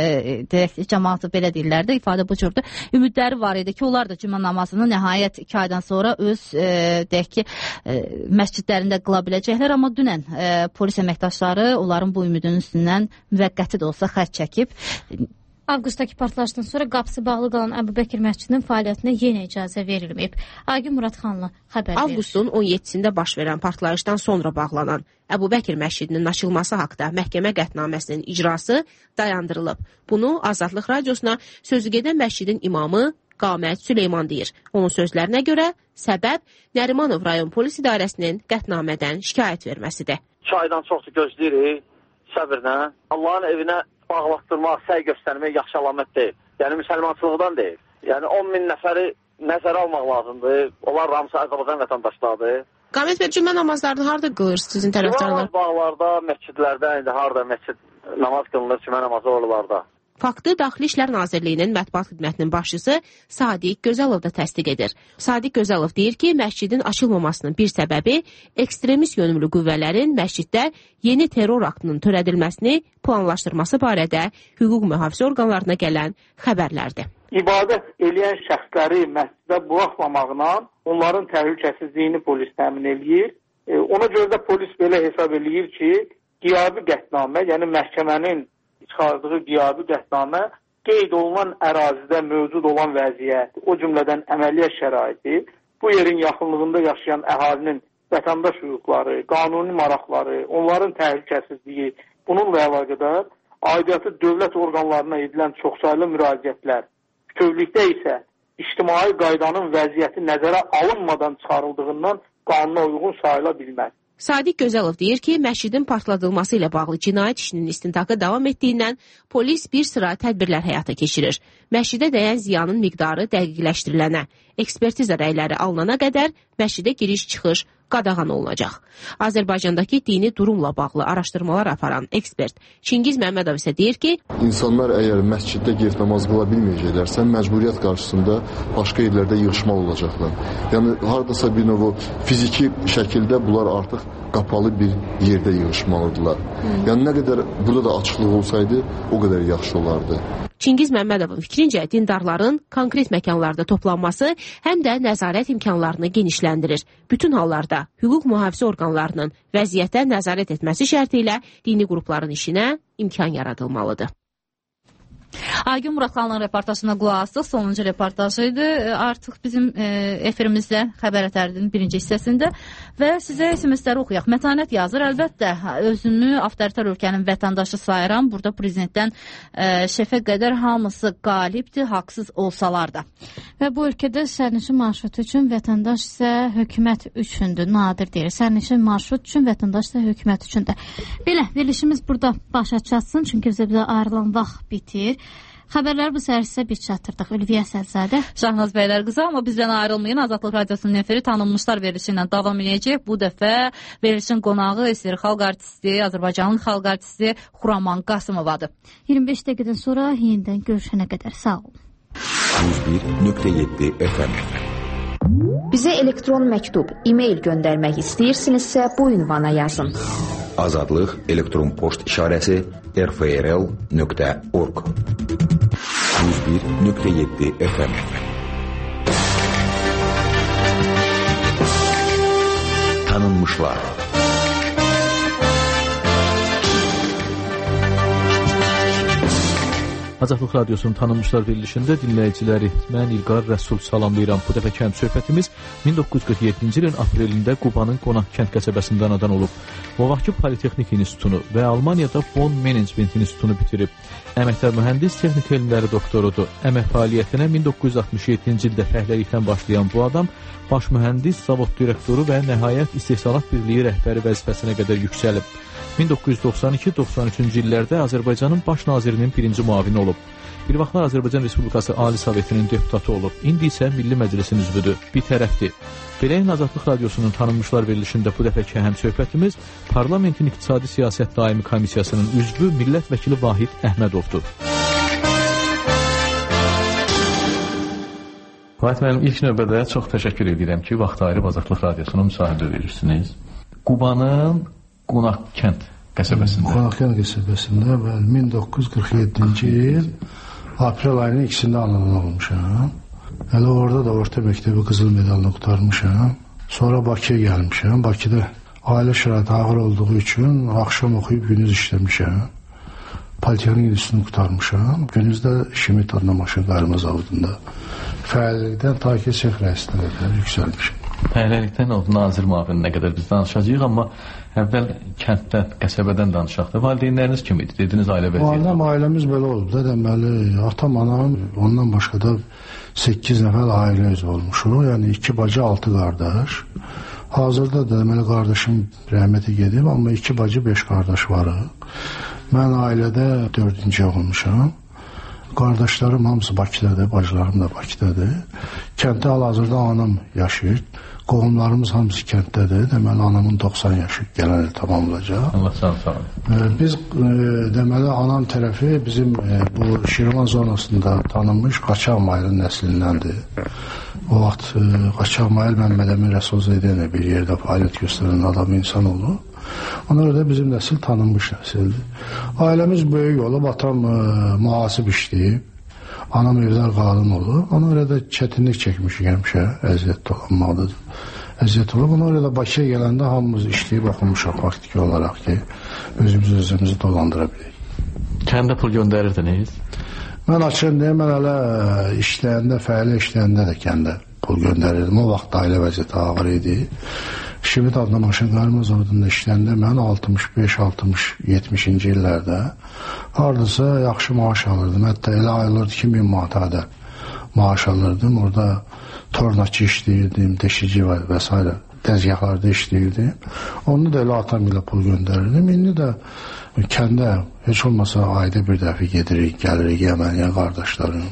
e, cəmaatı belə deyirlər də, ifadə bu cürdür. Ümidləri var idi ki, onlar da cümə namazını nəhayət iki aydan sonra öz e, deyək ki, e, məscidlərində qıla biləcəklər, amma dünən e, polis əməkdaşları onların bu ümidinin üstündən müvəqqəti də olsa xətt çəkib. Avqustdakı partlayışdan sonra qapısı bağlı qalan Əbu Bəkir məscidinin fəaliyyətinə yenə icazə verilməyib. Agim Muradxanlı xəbər verir. Avqustun on yeddisində baş verən partlayışdan sonra bağlanan Əbu Bəkir məscidinin açılması haqda məhkəmə qətnaməsinin icrası dayandırılıb. Bunu Azadlıq Radiosuna sözü gedən məscidin imamı Qamət Süleyman deyir. Onun sözlərinə görə səbəb Nərimanov rayon polis idarəsinin qətnamədən şikayət verməsidir. İki aydan çoxdur gözləyirik səbirlə. Allahın evinə bağlatdırmaq, səy göstərmək yaxşı əlamət deyil. Yəni müsəlmançılıqdan deyil. Yəni on min nəfəri nəzərə almaq lazımdır. Onlar hamısı Azərbaycan vətəndaşlarıdır. Qamət bəy, cümə namazlarını harada qılırsınız sizin tərəfdarlar? Cümə bağlarda, məscidlərdə, indi harada məscid namaz qılınır, cümə namazı oralarda. Faktı Daxili İşlər Nazirliyinin mətbuat xidmətinin başçısı Sadiq Gözəlov da təsdiq edir. Sadiq Gözəlov deyir ki, məscidin açılmamasının bir səbəbi ekstremist yönümlü qüvvələrin məsciddə yeni terror aktının törədilməsini planlaşdırması barədə hüquq mühafizə orqanlarına gələn xəbərlərdir. İbadət eləyən şəxsləri məscidə buraxmamaqla onların təhlükəsizliyini polis təmin eləyir. E, ona görə də polis belə hesab eləyir ki, qiyabi qətnamə, yəni məhkəmənin çıxardığı qiyabi qətnamə qeyd olunan ərazidə mövcud olan vəziyyət, o cümlədən əməliyyat şəraiti, bu yerin yaxınlığında yaşayan əhalinin vətəndaş hüquqları, qanuni maraqları, onların təhlükəsizliyi, bununla əlaqədar aidiyyatı dövlət orqanlarına edilən çoxsaylı müraciətlər, bütövlükdə isə ictimai qaydanın vəziyyəti nəzərə alınmadan çıxarıldığından qanuna uyğun sayıla bilməz. Sadiq Gözəlov deyir ki, məscidin partladılması ilə bağlı cinayət işinin istintaqı davam etdiyindən polis bir sıra tədbirlər həyata keçirir. Məscidə dəyən ziyanın miqdarı dəqiqləşdirilənə, ekspertiza rəyləri alınana qədər məscidə giriş-çıxış qadağan olunacaq. Azərbaycandakı dini durumla bağlı araşdırmalar aparan ekspert Çingiz Məmmədov isə deyir ki, İnsanlar əgər məsciddə girib namaz qıla bilməyəcəklərsə, məcburiyyət qarşısında başqa yerlərdə yığışmalı olacaqlar. Yəni, haradasa bir növ fiziki şəkildə bunlar artıq qapalı bir yerdə yığışmalıdırlar. Hmm. Yəni, nə qədər burada da açıqlıq olsaydı, o qədər yaxşı olardı. Çingiz Məmmədovun fikrincə dindarların konkret məkanlarda toplanması həm də nəzarət imkanlarını genişləndirir. Bütün hallarda hüquq mühafizə orqanlarının vəziyyətə nəzarət etməsi şərti ilə dini qrupların işinə imkan yaradılmalıdır. Aygün Muradxanın reportajına qulaq asdıq. Sonuncu reportajıydı. Artıq bizim e, efirimizdə xəbər ətərinin birinci hissəsində və sizə S M S-ləri oxuyaq. Mətanət yazır. Əlbəttə, özümü avtoritar ölkənin vətəndaşı sayıram. Burada prezidentdən e, şefə qədər hamısı qalibdir, haqsız olsalar da. Və bu ölkədə sərnişin marşrutu üçün vətəndaş isə hökumət üçündür. Nadir deyir. Sərnişin marşrut üçün vətəndaş isə hökumət üçündür. Belə, verilişimiz burada başa çatsın. Çünki bizə ayrılan vaxt bitir. Xəbərləri bu səhər sizə bir çatdırdıq. Ülviyə Səlzadə. Şahnaz bəylər qızı, amma bizdən ayrılmayın. Azadlıq Radiosunun efiri tanınmışlar verilişi ilə davam edəcək. Bu dəfə verilişin qonağı S R xalq artisti, Azərbaycanın xalq artisti Xuraman Qasımovadır. iyirmi beş dəqiqədən sonra yenidən görüşənə qədər sağ olun. yüz bir nöqtə yeddi F M. Bizə elektron məktub, e-mail göndərmək istəyirsinizsə bu ünvana yazın. Azadlıq elektron poçt işarəsi r f r l nöqtə org. yüz bir nöqtə yeddi F M. Tanınmışlar. Azadlıq Radiosunun tanınmışlar verilişində dinləyiciləri mən İlqar Rəsul salamlayıram. Bu dəfə kənd söhbətimiz min doqquz yüz qırx yeddinci ilin aprelində Qubanın Qonaq kənd qəsəbəsində anadan olub. O vaxtki Politexnik İnstitutunu və Almaniyada Bonn Management İnstitutunu bitirib. Əməkdar mühəndis, texnik elmləri doktorudur. Əmək fəaliyyətinə min doqquz yüz altmış yeddinci ildə fəhləlikdən başlayan bu adam baş mühəndis, zavod direktoru və nəhayət istehsalat birliyi rəhbəri vəzifəsinə qədər yüksəlib. min doqquz yüz doxsan iki doxsan üçüncü illərdə Azərbaycanın baş nazirinin birinci müavini olub. Bir vaxtlar Azərbaycan Respublikası Ali Sovetinin deputatı olub. İndi isə Milli Məclisin üzvüdür. Bir tərəfdir. Beləyin Azadlıq Radiosunun tanınmışlar verilişində bu dəfəki həm söhbətimiz Parlamentin İqtisadi Siyasət Daimi Komissiyasının üzvü millət vəkili Vahid Əhmədovdur. Vahid müəllim, ilk növbədə çox təşəkkür edirəm ki, vaxt ayırıb Azadlıq Radiosunun müsahibə verirsiniz. Qubanın Qonaq kənd qəsəbəsində. Qonaq kənd qəsəbəsində mən min doqquz yüz qırx yeddinci il aprel ayının ikisində anadan olmuşam. Hələ orada da orta məktəbi qızıl medalını qutarmışam. Sonra Bakıya gəlmişəm. Bakıda ailə şəraiti ağır olduğu üçün axşam oxuyub gündüz işləmişəm. Politexnik İnstitutunu qutarmışam. Gündüzdə Şimit adına maşın qarma zavodunda fəaliyyətdən ta ki şef rəisliyə qədər yüksəlmişəm. Fəhləlikdən oldu, nazir müavininə qədər biz danışacağıq, amma əvvəl kənddən, qəsəbədən danışaq da. Valideynləriniz kim idi? Dediniz ailə vəziyyəti. Validəm, ailəmiz belə olub da, deməli, atam, anam, ondan başqa da səkkiz nəfər ailə üzv olmuşuq. Yəni iki bacı, altı qardaş. Hazırda da deməli qardaşım rəhməti gedib, amma iki bacı, beş qardaş varıq. Mən ailədə dördüncü olmuşam. Qardaşlarım hamısı Bakıdadır, bacılarım da Bakıdadır. Kənddə hal-hazırda anam yaşayır. Qohumlarımız hamısı kənddədir. Deməli, anamın doxsan yaşı gələn il tamamlayacaq. Allah sağ olun. Biz, deməli, anam tərəfi bizim bu Şirvan zonasında tanınmış Qaçaqmayılın nəslindəndir. O vaxt Qaçaqmayıl Məmmədəmin Rəsulzadəyə bir yerdə fəaliyyət göstərən adam insan olur. Ona görə də bizim nəsil tanınmış nəsildir. Ailəmiz böyük olub, atam mühasib işləyib, anam evdar qadın olub. Ona görə də çətinlik çəkmişik həmişə, əziyyət dolanmalıdır. Əziyyət olub, ona görə də Bakıya gələndə hamımız işləyib oxumuşaq faktiki olaraq ki, özümüz özümüzü dolandıra bilək. Kəndə pul göndərirdiniz? Mən açığım deyim, mən hələ işləyəndə, fəali işləyəndə də kəndə pul göndərirdim. O vaxt ailə vəziyyəti ağır idi. Şimit adına maşın qarma zavodunda işləndə mən altmış beş altmış yetmişinci illərdə hardasa yaxşı maaş alırdım. Hətta elə ayılırdı ki, min manata maaş alırdım. Orada tornacı işləyirdim, deşici və s. dəzgahlarda işləyirdim. Onu da elə atam ilə pul göndərirdim. İndi də kəndə heç olmasa ayda bir dəfə gedirik, gəlirik Yəməniyə qardaşlarım.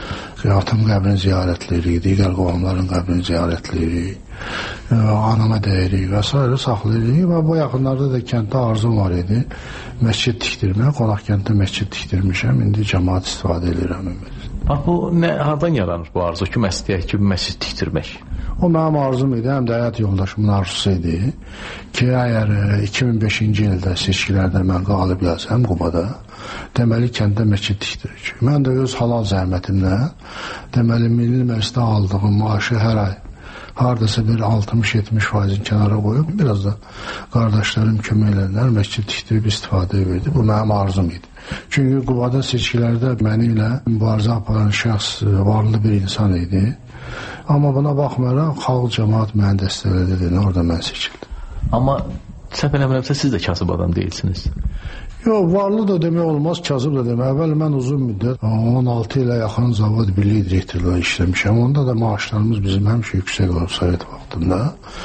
Atam qəbrini ziyarətləyirik, digər qohumların qəbrini ziyarətləyirik, anama dəyirik və s. saxlayırıq və bu yaxınlarda da kənddə arzum var idi. Məscid tikdirmək, qonaq kənddə məscid tikdirmişəm, indi cəmaat istifadə edirəm. Bax, bu nə, hardan yaranır bu arzu ki, məscidək ki, məscid tikdirmək? O mənim arzum idi, həm də həyat yoldaşımın arzusu idi ki, əgər iki min beşinci ildə seçkilərdə mən qalib gəlsəm Qubada, deməli kəndə məscid tikdirik. Mən də öz halal zəhmətimlə, deməli Milli Məclisdə aldığım maaşı hər ay hardasa bir altmış yetmiş faizin kənara qoyub, biraz da qardaşlarım kömək edənlər məscid tikdirib istifadə edirdi. Bu mənim arzum idi. Çünki Qubada seçkilərdə məni ilə mübarizə aparan şəxs varlı bir insan idi. Amma buna baxmayaraq xalq cəmaat məni dəstəklədi, orada mən seçildim. Amma səhv eləmirəmsə siz də kasıb adam deyilsiniz. Yox, varlı da demək olmaz, kasıb da demək. Əvvəl mən uzun müddət on altı ilə yaxın zavod birlik direktorluğu işləmişəm. Onda da maaşlarımız bizim həmişə yüksək olub Sovet vaxtında.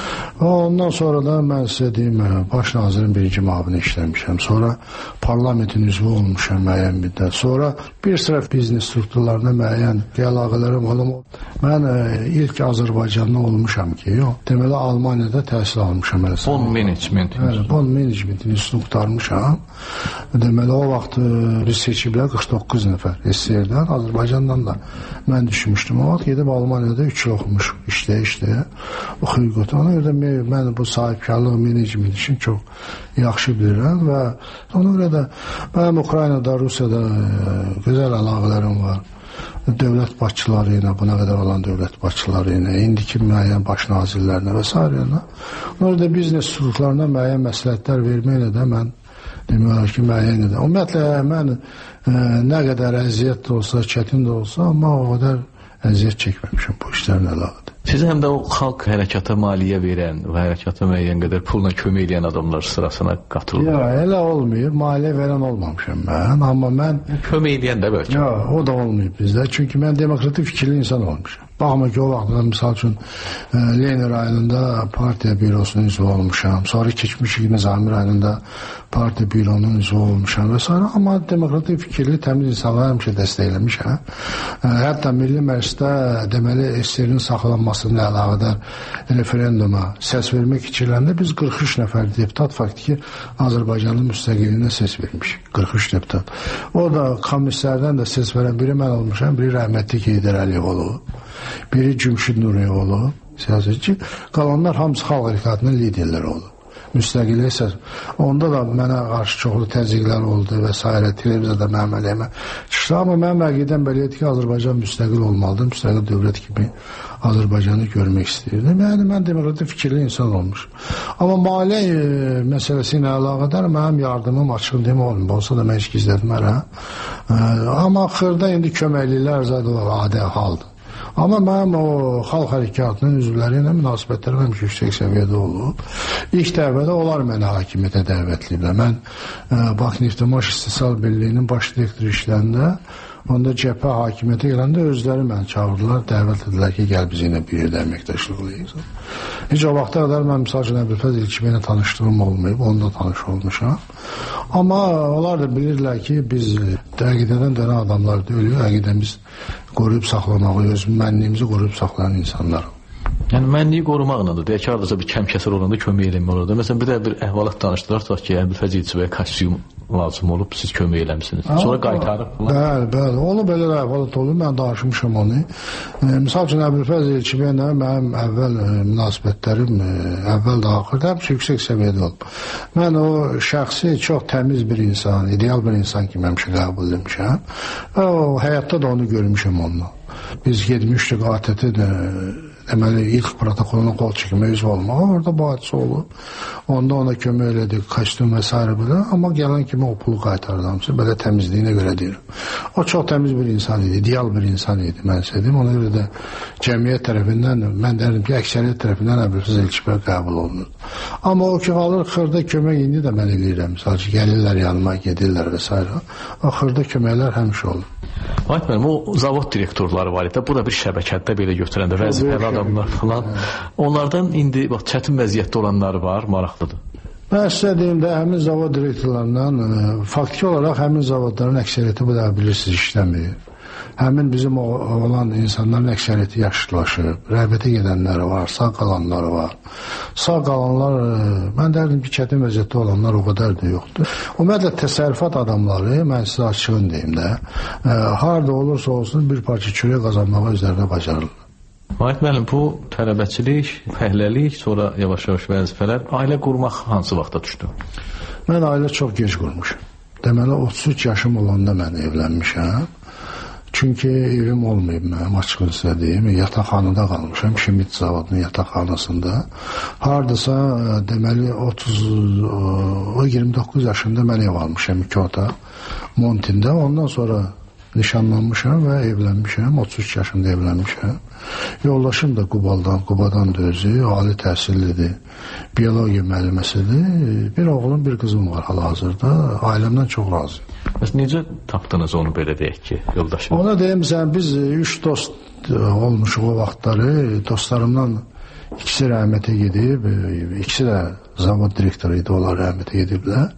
Ondan sonra da mən sizə deyim, baş nazirin birinci müavini işləmişəm. Sonra parlamentin üzvü olmuşam müəyyən müddət. Sonra bir sıra biznes strukturlarına müəyyən əlaqələrim olub. Mən ilk Azərbaycanlı olmuşam ki, yox, deməli Almaniyada təhsil almışam. Bond Management. Bond Management institutunu qurtarmışam. Deməli, o vaxt biz seçiblər qırx doqquz nəfər S S R-dən, Azərbaycandan da mən düşmüşdüm. O vaxt gedib Almaniyada üç il oxumuş, işləyə-işləyə oxuyub. Ona görə də mən bu sahibkarlıq menecment için çox yaxşı bilirəm və ona görə də mənim Ukraynada, Rusiyada gözəl əlaqələrim var. Dövlət başçıları ilə, buna qədər olan dövlət başçıları ilə, indiki müəyyən baş nazirlərinə və s. Ona görə də biznes strukturlarına müəyyən məsləhətlər verməklə də mən demək olar ki, müəyyən edir. Ümumiyyətlə, mən e, nə qədər əziyyət də olsa, çətin də olsa, amma o qədər əziyyət çəkməmişim bu işlərin əlaqədə. Siz həm də o xalq hərəkata maliyyə verən və hərəkata müəyyən qədər pulla kömək edən adamlar sırasına qatılır. Yox, elə olmayıb. Maliyyə verən olmamışam mən, amma mən... Kömək edən də bəlkə. Yox, o da olmayıb bizdə. Çünki mən demokratik fikirli insan olmuşam. Baxma ki, o vaxtda misal üçün e, Lenin rayonunda partiya bürosunun üzvü olmuşam. Sonra keçmişik Nizami rayonunda partiya büronun üzvü olmuşam və s. Amma demokratik fikirli, təmiz insanları həmişə dəstəkləmişəm. E, hətta Milli Məclisdə deməli S S R-in saxlanmasıyla əlaqədar referenduma səs vermək fikirlərində biz qırx üç nəfər deputat faktiki Azərbaycanın müstəqilliyinə səs vermişik. qırx üç deputat. O da komissərdən də səs verən biri mən olmuşam, biri rəhmətli Heydər Əliyev olub. Biri Cümşid Nuriyev olub, siyasətçi. Qalanlar hamısı xalq hərəkatının liderləri olub. Müstəqillik səs. Onda da mənə qarşı çoxlu təzyiqlər oldu və s. Televiziyada mənim əleyhimə çıxdı. Amma mənim əqidəm belə idi ki, Azərbaycan müstəqil olmalıdır. Müstəqil dövlət kimi Azərbaycanı görmək istəyirdim. Yəni, mən demokratik fikirli insan olmuşum. Amma maliyyə e, məsələsi ilə əlaqədar mənim yardımım açıq demə olmayıb. Olsa da mən heç gizlətmərəm. E, amma xırda indi köməkliklər zaten adi haldır. Amma mənim o xalq hərəkatının üzvləri ilə münasibətlərim həmişə yüksək səviyyədə olub. İlk dəvədə onlar məni hakimiyyətə dəvətliyiblər. Mən e, Bakı Neftemoş İstihsal Birliyinin baş direktoru işlərində, onda cəbhə hakimiyyətə gələndə özləri məni çağırdılar, dəvət edilər ki, gəl biz ilə bir yerdə əməkdaşlıq eləyik. Heç o vaxta qədər mən misal üçün Əbülfəz İlkivi ilə tanışdığım olmayıb, onunla tanış olmuşam. Amma onlar da bilirlər ki, biz əqidədən dönən adamlar deyil, əqidəmiz qoruyub saxlamağı, öz mənliyimizi qoruyub saxlayan insanlar. Yəni mənliyi qorumaqla da, deyək ki, hardasa bir kəmkəsir olanda kömək eləmək olur da. Məsələn, bir də bir əhvalat danışdılar, tutaq ki, Əbülfəz İlkiviyə kostyum lazım olub, siz kömək eləmişsiniz. Sonra qaytarıb. Bəli, bəli. Onu belə əhvalat olub, mən danışmışam onu. E, misal üçün Əbülfəz İlkiviyə mənim əvvəl e, münasibətlərim e, əvvəl də axırda həmişə yüksək səviyyədə olub. Mən o şəxsi çox təmiz bir insan, ideal bir insan kimi həmişə qəbul etmişəm. Və o həyatda da onu görmüşəm onunla. Biz getmişdik A T T-də, deməli, ilk protokoluna qol çəkmə üzv olmağa, orada bu hadisə olub. Onda ona kömək elədik, kostyum və s. belə, amma gələn kimi o pulu qaytardıqlarımızı, belə təmizliyinə görə deyirəm. O çox təmiz bir insan idi, ideal bir insan idi, mən sevdim. Ona görə də cəmiyyət tərəfindən, mən derim ki, əksəriyyət tərəfindən Əbülfəz İlkivi qəbul olunur. Amma o ki, alır, xırda kömək indi də mən eləyirəm. Misal ki, gəlirlər yanıma, gedirlər və s. O xırda köməklər həmişə olur. Vahid müəllim, o zavod direktorları var idi. Bu da bir şəbəkədə belə götürəndə vəzifəli adamlar falan. Onlardan indi bax, çətin vəziyyətdə olanlar var, maraqlıdır. Mən sizə deyim də, həmin zavod direktorlarından e, faktiki olaraq həmin zavodların əksəriyyəti bu da bilirsiniz işləmir. Həmin bizim olan insanların əksəriyyəti yaşlılaşıb, rəhbətə gedənləri var, sağ qalanları var. Sağ qalanlar, mən derdim ki, çətin vəziyyətdə olanlar o qədər də yoxdur. Ümumiyyətlə, təsərrüfat adamları, mən sizə açığın deyim də, e, harada olursa olsun bir parça çörək qazanmağa üzərində bacarırlar. Vahid müəllim, bu tələbəçilik, fəhləlik, sonra yavaş-yavaş vəzifələr, ailə qurmaq hansı vaxta düşdü? Mən ailə çox gec qurmuşum. Deməli, otuz üç yaşım olanda mən evlənmişəm. Çünki evim olmayıb mənim, açıq sizə deyim. Yataqxanada qalmışam, Şimit zavodunun yataqxanasında. Hardasa deməli otuz iyirmi doqquz yaşında mən ev almışam, iki otaq Montində. Ondan sonra nişanlanmışam və evlənmişəm. otuz üç yaşında evlənmişəm. Yoldaşım da Qubaldan, Qubadan da özü, ali təhsillidir. Biologiya müəlliməsidir. Bir oğlum, bir qızım var hal-hazırda. Ailəmdən çox razıyım. Bəs necə tapdınız onu, belə deyək ki, yoldaşım? Ona deyim sən, biz üç dost olmuşuq o vaxtları. Dostlarımdan ikisi rəhmətə gedib, ikisi də zavod direktoru idi, onlar rəhmətə gediblər.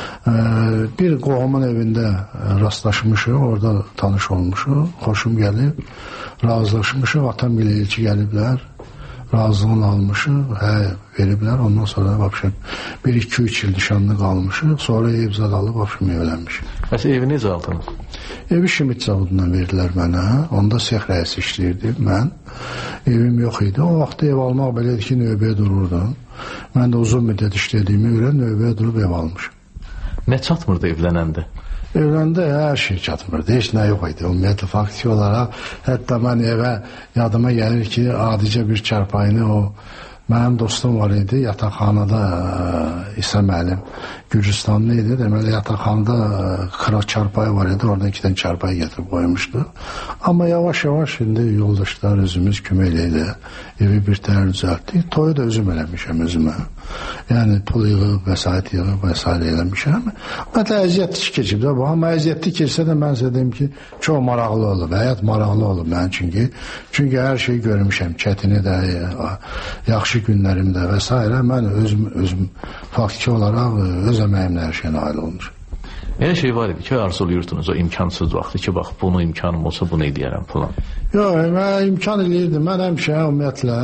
Bir qohumun evində rastlaşmışıq, orada tanış olmuşuq, xoşum gəlib, razılaşmışıq, atam ilə elçi gəliblər, razılığını almışıq, hə, veriblər, ondan sonra vəbşəm bir iki üç il nişanlı qalmışıq, sonra ev zad alıb vəbşəm evlənmişik. Bəs evi necə aldınız? Evi Şimit zavodundan verdilər mənə, onda sex rəisi işləyirdim mən, evim yox idi, o vaxt ev almaq belədir ki, növbəyə dururdum. Mən də uzun müddət işlədiyimə görə növbəyə durub ev almışım. Nə çatmırdı evlənəndə? Evləndə hər şey çatmırdı, heç nə yox idi. Ümumiyyətlə, faktiki olaraq, hətta mən evə yadıma gəlir ki, adicə bir çarpayını o, mənim dostum var idi, yataqxanada İsa müəllim, Gürcistanlı idi, deməli yataqxanada kıra çarpayı var idi, oradan iki dənə çarpayı getirib qoymuşdu. Amma yavaş-yavaş indi yoldaşlar özümüz kömək eləydi, evi bir təhər düzəltdik, toyu da özüm eləmişəm özümə. Yəni pul yığıb, vəsait yığıb, vəsait eləmişəm. Mətlə əziyyətli keçib də bu, amma əziyyətli keçsə də mən sizə deyim ki, çox maraqlı olub, həyat maraqlı olub mənim çünki. Çünki hər şeyi görmüşəm, çətini də, yaxşı günlərimdə və s. Mən özüm, özüm faktiki olaraq öz əməyimlə hər şeyə nail olmuşum. Elə şey var idi ki, arzuluyurdunuz o imkansız vaxtı ki, bax, bunu imkanım olsa bunu edəyərəm falan. Yox, mən imkan eləyirdim. Mən həmişə ümumiyyətlə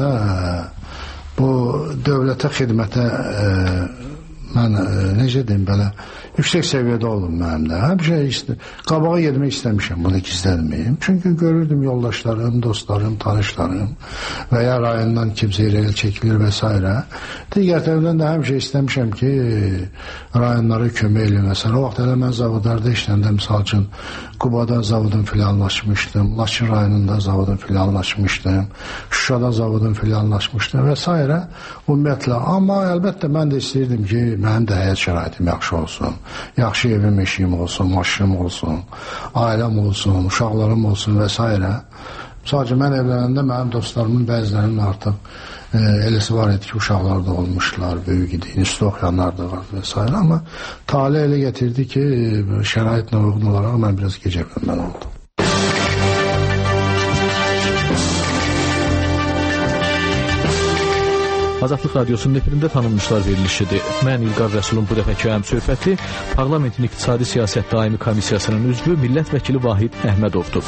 bu dövlətə xidmətə e, mən e, necə deyim belə, yüksək səviyyədə olum mənim də. Həmişə qabağa getmək istəmişəm, bunu gizlənməyim. Çünki görürdüm yoldaşlarım, dostlarım, tanışlarım və ya rayondan kimsə irəli çəkilir və s. Digər tərəfdən də həmişə istəmişəm ki, rayonlara kömək eləyim və s. O vaxt elə mən zavodlarda işləndə, misal üçün, Qubada zavodun filiallaşmışdım, Laçın rayonunda zavodun filiallaşmışdım, Şuşada zavodun filiallaşmışdım və s. Ümumiyyətlə, amma əlbəttə mən də istəyirdim ki, mənim də həyat şəraitim yaxşı olsun. Yaxşı evim, eşiyim olsun, maşınım olsun, ailəm olsun, uşaqlarım olsun və s. Sadəcə mən evlənəndə mənim dostlarımın bəzilərinin artıq e, eləsi var idi ki, uşaqlar da olmuşlar, böyük idi, institut oxuyanlar da var və s. Amma talih elə getirdi ki, şəraitlə uyğun olaraq mən biraz gecəbənmən oldum. Azadlıq Radiosunun efirində tanınmışlar verilişidir. Mən İlqar Rəsulun bu dəfəki əhəm söhbəti Parlamentin İqtisadi Siyasət Daimi Komissiyasının üzvü Millət Vəkili Vahid Əhmədovdur.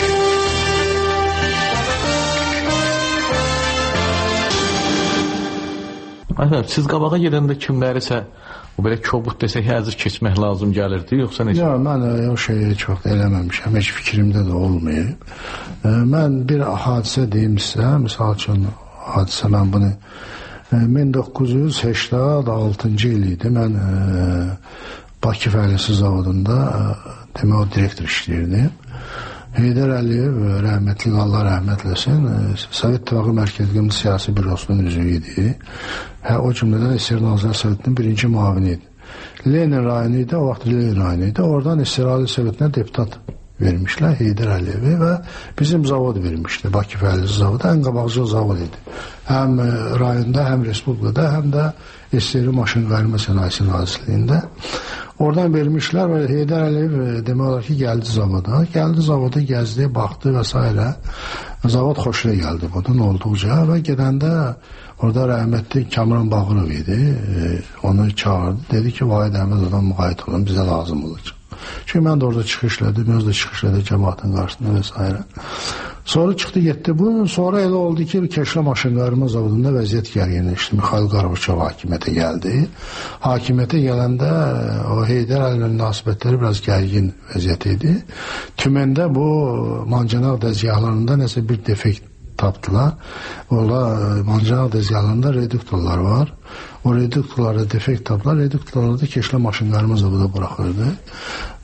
Aynen, siz qabağa gedəndə kimlərisə o belə kobud desək həzir keçmək lazım gəlirdi, yoxsa necə? Yox, mən o şeyi çox eləməmişəm, heç fikrimdə də olmayıb. Mən bir hadisə deyim sizə, misal üçün hadisə mən bunu min doqquz yüz səksən altıncı il idi. Mən Bakı Fəhləsi zavodunda demək o direktor işləyirdim. Heydər Əliyev, rəhmətli, Allah rəhmət eləsin, Sovet İttifaqı Mərkəzi Siyasi Bürosunun üzvü idi. Hə, o cümlədən S S R Nazirlər Sovetinin birinci müavini idi. Lenin rayonu idi, o vaxt Lenin rayonu idi. Oradan S S R Ali Sovetinə deputat vermişlər Heydər Əliyevi və bizim zavod vermişdi, Bakı Fəhləsi zavodu, ən qabaqcıl zavod idi. Həm rayonda, həm respublikada, həm də S S R Maşın Qayırma Sənayesi Nazirliyində. Oradan vermişlər və Heydər Əliyev demək olar ki, gəldi zavoda. Gəldi zavoda, gəzdi, baxdı və s. Zavod xoşuna gəldi bunun olduqca və gedəndə orada rəhmətli Kamran Bağırov idi. Onu çağırdı, dedi ki, Vahid Əhmədodan müqayət olun, bizə lazım olacaq. Çünki mən də orada çıxış elədim, öz də çıxış elədim cəmaatın qarşısında və s. Sonra çıxdı, getdi bu. Sonra elə oldu ki, Keşlə Maşın Qayırma zavodunda vəziyyət gərginləşdi. Mixail Qarbaçov hakimiyyətə gəldi. Hakimiyyətə gələndə o Heydər Əliyevin münasibətləri biraz gərgin vəziyyət idi. Tüməndə bu mancanaq dəzgahlarında nəsə bir defekt tapdılar. Orada mancanaq dəzgahlarında reduktorlar var. O reduktorlarda defekt tapdılar. Reduktorlarda Keşlə Maşın Qayırma zavoda buraxırdı.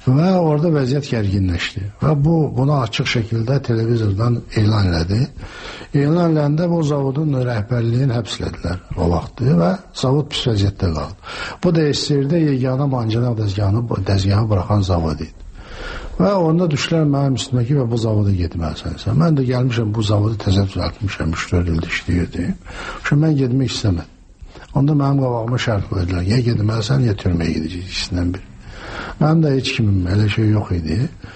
Və orada vəziyyət gərginləşdi. Və bu, bunu açıq şəkildə televizordan elan elədi. Elan eləndə bu zavodun rəhbərliyini həbslədilər o vaxtı və zavod pis vəziyyətdə qaldı. Bu da S S R-də yeganə mancınıq dəzgahını, dəzgahı buraxan zavod idi. Və onda düşlər mənim üstümə ki, və bu zavoda getməlisən. Mən də gəlmişəm, bu zavodu təzə düzəltmişəm, üç dörd ildə işləyirdim. Şimdi mən getmək istəmədim. Onda mənim qabağıma şərt qoydular. Ya getməlisən, ya türməyə gedəcək, ikisindən biri. Mənim də heç kimim, elə şey yox idi.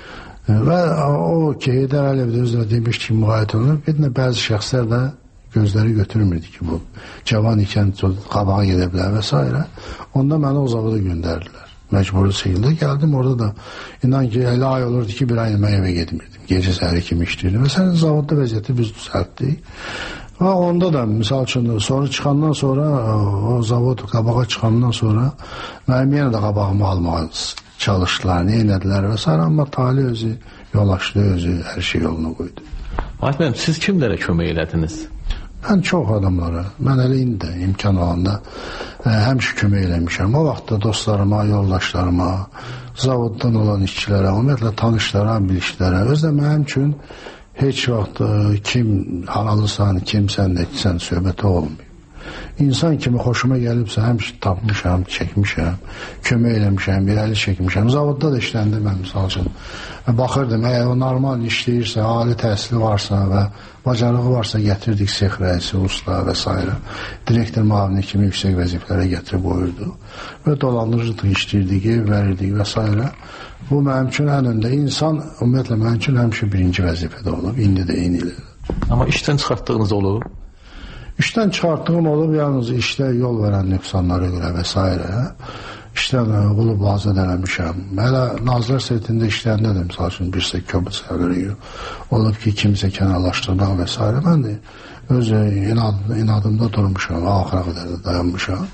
Və o ki, Heydər Əliyevdə özünə demiş ki, müğayət olunur. Bir də bəzi şəxslər də gözləri götürmürdü ki, bu cavan ikən qabağa gedə bilər və s. Onda məni o zavoda göndərdilər. Məcburi şəkildə gəldim, orada da inan ki, elə ay olurdu ki, bir ay yemək evə getmirdim. Gecə səhəri kimi işləyirdim və sənin zavodda vəziyyəti biz düzəltdik. Və onda da, misal üçün, sonra çıxandan sonra, o zavod qabağa çıxandan sonra mənim yenə də qabağımı almağa çalışdılar, neynədilər və s. Amma tali özü yol açdı, özü hər şey yoluna qoydu. Vahid müəllim, siz kimlərə kömək elədiniz? Mən çox adamlara, mən elə indi də imkan olanda ə, həmişə kömək eləmişəm. O vaxtda dostlarıma, yoldaşlarıma, zavoddan olan işçilərə, ümumiyyətlə tanışlara, bilişlərə, özlə mənim üçün heç vaxt ə, kim halalısan, kimsən də etsən söhbəti olmuyor. İnsan kimi xoşuma gəlibsə, həmişə tapmışam, çəkmişəm, kömək eləmişəm, irəli çəkmişəm. Zavodda da işləndim mən, misal üçün. Baxırdım, əgər o normal işləyirsə, ali təhsili varsa və bacarığı varsa gətirdik sex rəisi, usta və s. Direktor müavini kimi yüksək vəzifələrə gətirib qoyurdu. Və dolandırıcılıq işləyirdik, ev verirdik və s. Bu mənim üçün ən öndə. İnsan, ümumiyyətlə, mənim üçün həmişə birinci vəzifədə olub, indi də eyni ilə. Amma işdən çıxartdığınız olub? İşdən çıxartdığım olub, yalnız işdə yol verən nöqsanlara görə və s. İşdən qulub azad eləmişəm. Hələ Nazirlər Sovetində işləyəndə də, misal üçün, birsə kömür səvəri olub ki, kimsə kənarlaşdırmaq və s. Mən də öz inad, inadımda durmuşam, axıra qədər də dayanmışam.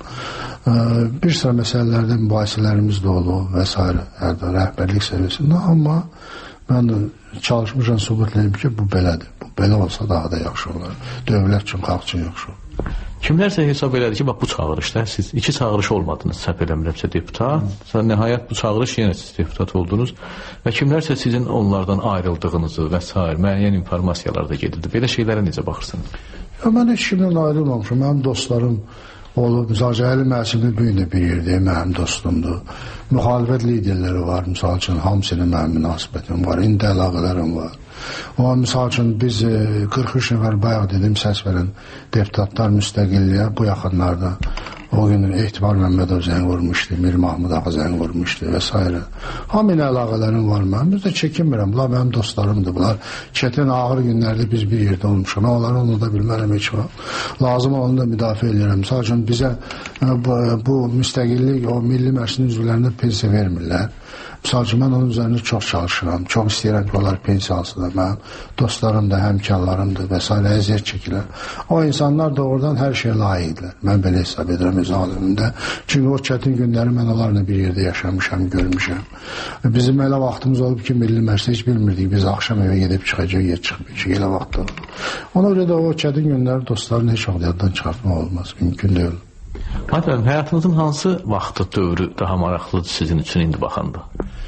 Bir sıra məsələlərdə mübahisələrimiz də olub və s. Hərdə rəhbərlik səviyyəsində, amma mən də çalışmışam, sübut edib ki, bu belədir. Bu belə olsa daha da yaxşı olar. Dövlət üçün, xalq üçün yaxşı olur. Kimlərsə hesab elədi ki, bax bu çağırışda siz iki çağırış olmadınız, səhv eləmirəmsə deputat. Sonra nəhayət bu çağırış yenə siz deputat oldunuz və kimlərsə sizin onlardan ayrıldığınızı və s. müəyyən informasiyalar da gedildi. Belə şeylərə necə baxırsınız? Ya, mən heç kimdən ayrılmamışım. Mənim dostlarım olub, misal üçün, Əli Məhsimi bu gün də bir yerdə mənim dostumdur. Müxalifət liderləri var, misal üçün, hamısının mənim münasibətim var, indi əlaqələrim var. O, misal üçün, biz qırx üç nəfər bayaq dedim, səs verən deputatlar müstəqilliyə bu yaxınlarda o gün Ehtibar Məmmədov zəng vurmuşdu, Mir Mahmud Ağa zəng vurmuşdu və s. Hamıyla əlaqələrim var mənim. Biz də çəkinmirəm. Bunlar mənim dostlarımdır. Bunlar çətin ağır günlərdə biz bir yerdə olmuşam. Mən onları onu da bilmərəm heç vaxt. Lazım olanı da müdafiə edirəm. Misal üçün, bizə bu, bu müstəqillik, o milli məclisin üzvlərində pensiya vermirlər. Misal üçün, mən onun üzərində çox çalışıram. Çox istəyirəm ki, onlar pensiya alsınlar. Mənim dostlarım da, həmkarlarımdır və s. əziyyət çəkilər. O insanlar da oradan hər şeyə layiqdirlər. Mən belə hesab edirəm öz aləmimdə. Çünki o çətin günləri mən onlarla bir yerdə yaşamışam, görmüşəm. Bizim elə vaxtımız olub ki, milli məclisə heç bilmirdik. Biz axşam evə gedib çıxacaq, yer çıxmayacaq, elə vaxtda. Ona görə də o çətin günləri dostların heç vaxt yaddan çıxartmaq olmaz. Mümkün deyil. Məsələn, həyatınızın hansı vaxtı, dövrü daha maraqlıdır sizin üçün indi baxanda?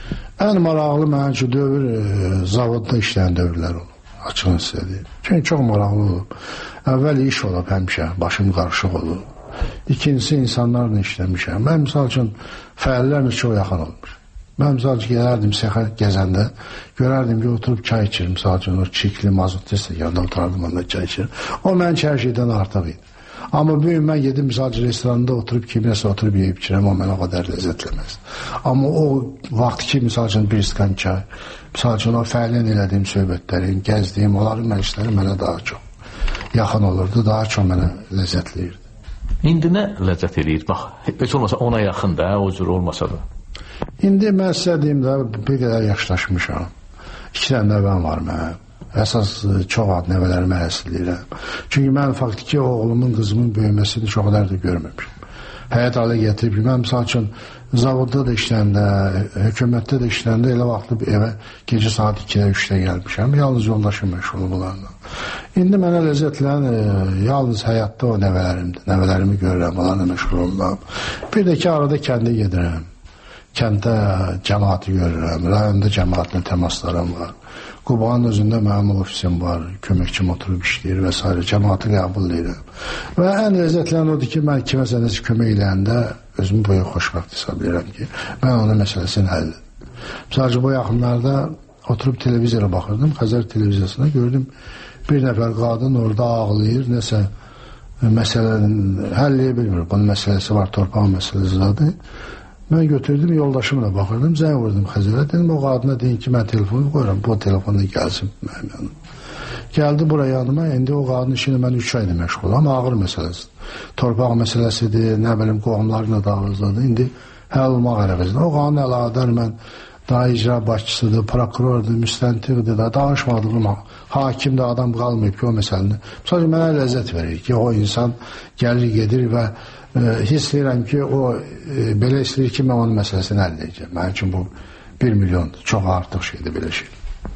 Ən maraqlı mənim üçün dövr e, zavodda işləyən dövrlər olub, açığını sizə deyim. Çünki çox maraqlı olub. Əvvəl iş olub həmişə, başım qarışıq olub. İkincisi, insanlarla işləmişəm. Mən, misal üçün, fəallərlə çox yaxın olmuş. Mən, misal üçün, gələrdim sexə gəzəndə, görərdim ki, oturub çay içir, misal üçün, o çikli, mazotlu stəkanda oturardım, onda çay içir. O, mən hər şeydən artıq idi. Amma bu gün mən gedim, misal üçün, restoranda oturub, kiminəsə oturub yeyib içirəm, o mənə o qədər ləzzətləməz. Amma o vaxt ki, misal üçün, bir iskan çay, misal üçün, o fəaliyyən elədiyim söhbətlərim, gəzdiyim, onların məclisləri mənə daha çox yaxın olurdu, daha çox mənə ləzzətləyirdi. İndi nə ləzzət eləyir? Bax, heç olmasa ona yaxın da, o cür olmasa da. İndi mən sizə deyim də, bir qədər yaşlaşmışam. İki dənə nəvəm var mənim. Əsas çox ad nəvələrimi həsiləyirəm. Çünki mən faktiki oğlumun, qızımın böyüməsini çox qədər də görməmişim. Həyat halə gətirib ki, mən misal üçün zavodda da işləndə, hökumətdə də işləndə elə vaxtlı evə gecə saat ikidə, üçdə gəlmişəm. Yalnız yoldaşım məşğul bunlarla. İndi mənə ləzzətlən e, yalnız həyatda o nəvələrimdir. Nəvələrimi görürəm, onlarla məşğul olmam. Bir də ki, arada kəndə gedirəm. kəndə cəmaatı görürəm, rayonda cəmaatla təmaslarım var. Qubanın özündə mənim ofisim var, köməkçim oturub işləyir və s. Cəmaatı qəbul edirəm. Və ən ləzzətlən odur ki, mən kiməsə nəsə kömək eləyəndə özümü böyük xoşbəxt hesab edirəm ki, mən onun məsələsini həll edim. Sadəcə bu yaxınlarda oturub televizora baxırdım, Xəzər televiziyasına gördüm, bir nəfər qadın orada ağlayır, nəsə məsələnin həll edə bilmir. Bunun məsələsi var, torpaq məsələsi zadı. Mən götürdüm, yoldaşımla baxırdım, zəng vurdum Xəzərə, dedim, o qadına deyin ki, mən telefonu qoyuram, bu telefonda gəlsin mənim yanım. Gəldi buraya yanıma, indi o qadın işini mən üç ayda məşğulam, ağır məsələsi. Torpaq məsələsidir, nə bilim, qoğumlarla dağızladı, indi həll olmaq ərəvəzində. O qadın əlaqədar mən daha icra başçısıdır, prokurordur, müstəntiqdir, da danışmadığım hakim də adam qalmayıb ki, o məsələni. Sadəcə mənə ləzzət verir ki, o insan gəlir, gedir və e, hiss edirəm ki, o e, belə istəyir ki, mən onun məsələsini əldə edəcəm. Mənim üçün bu bir milyondur, çox artıq şeydir belə şey.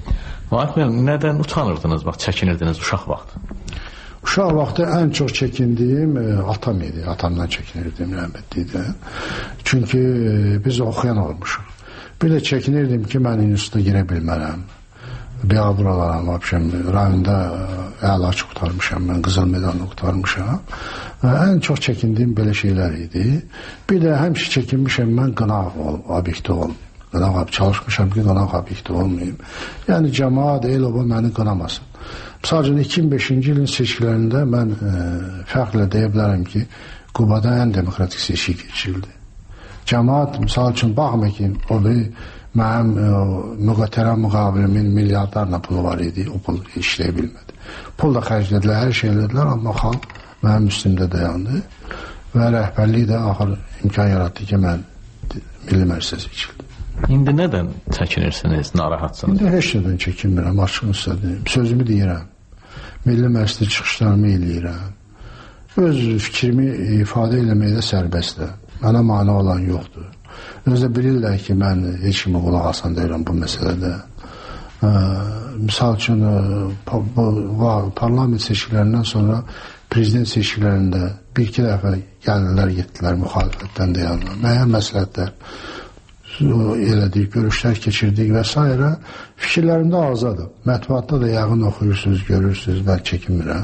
Vahid müəllim, nədən utanırdınız, bax, çəkinirdiniz uşaq vaxtı? Uşaq vaxtı ən çox çəkindiyim e, atam idi, atamdan çəkinirdim, rəhmətliydi. Çünki e, biz oxuyan olmuşuq. Bir də çəkinirdim ki, mən instituta girə bilmərəm. Biabur olaram, rayonda əlaçı qutarmışam, mən qızıl medalını qutarmışam. Ən çox çəkindiyim belə şeylər idi. Bir də həmişə çəkinmişəm, mən qınaq obyekti olmayayım. Qınaq çalışmışam ki, qınaq obyekti olmayayım. Yəni, cəmaat, el-oba məni qınamasın. Sadəcə iki min beşinci ilin seçkilərində mən e, fəxrlə deyə bilərəm ki, Qubada ən demokratik seçki keçirildi. Cəmaat, misal üçün, baxma ki, o bir mənim müqətərəm müqabilimin milyardlarla pulu var idi, o pul işləyə bilmədi. Pul da xərclədilər, hər şey elədilər, amma xalq mənim üstümdə dayandı və rəhbərlik də axır imkan yaratdı ki, mən milli məclisə seçildim. İndi nədən çəkinirsiniz, narahatsınız? İndi heç nədən çəkinmirəm, açıq istədim. Sözümü deyirəm, milli məclisdə çıxışlarımı eləyirəm, öz fikrimi ifadə eləməkdə sərbəstdir. Mənə mane olan yoxdur. Özdə bilirlər ki, mən heç kimi qulaq asan deyirəm bu məsələdə. Ə, misal üçün, bu, parlament seçkilərindən sonra prezident seçkilərində bir-iki dəfə gəlirlər, getdilər müxalifətdən deyirlər. Müəyyən məsləhətlər elədik, görüşlər keçirdik və s. Fikirlərimdə azadım. Mətbuatda da yəqin oxuyursunuz, görürsünüz, mən çəkinmirəm.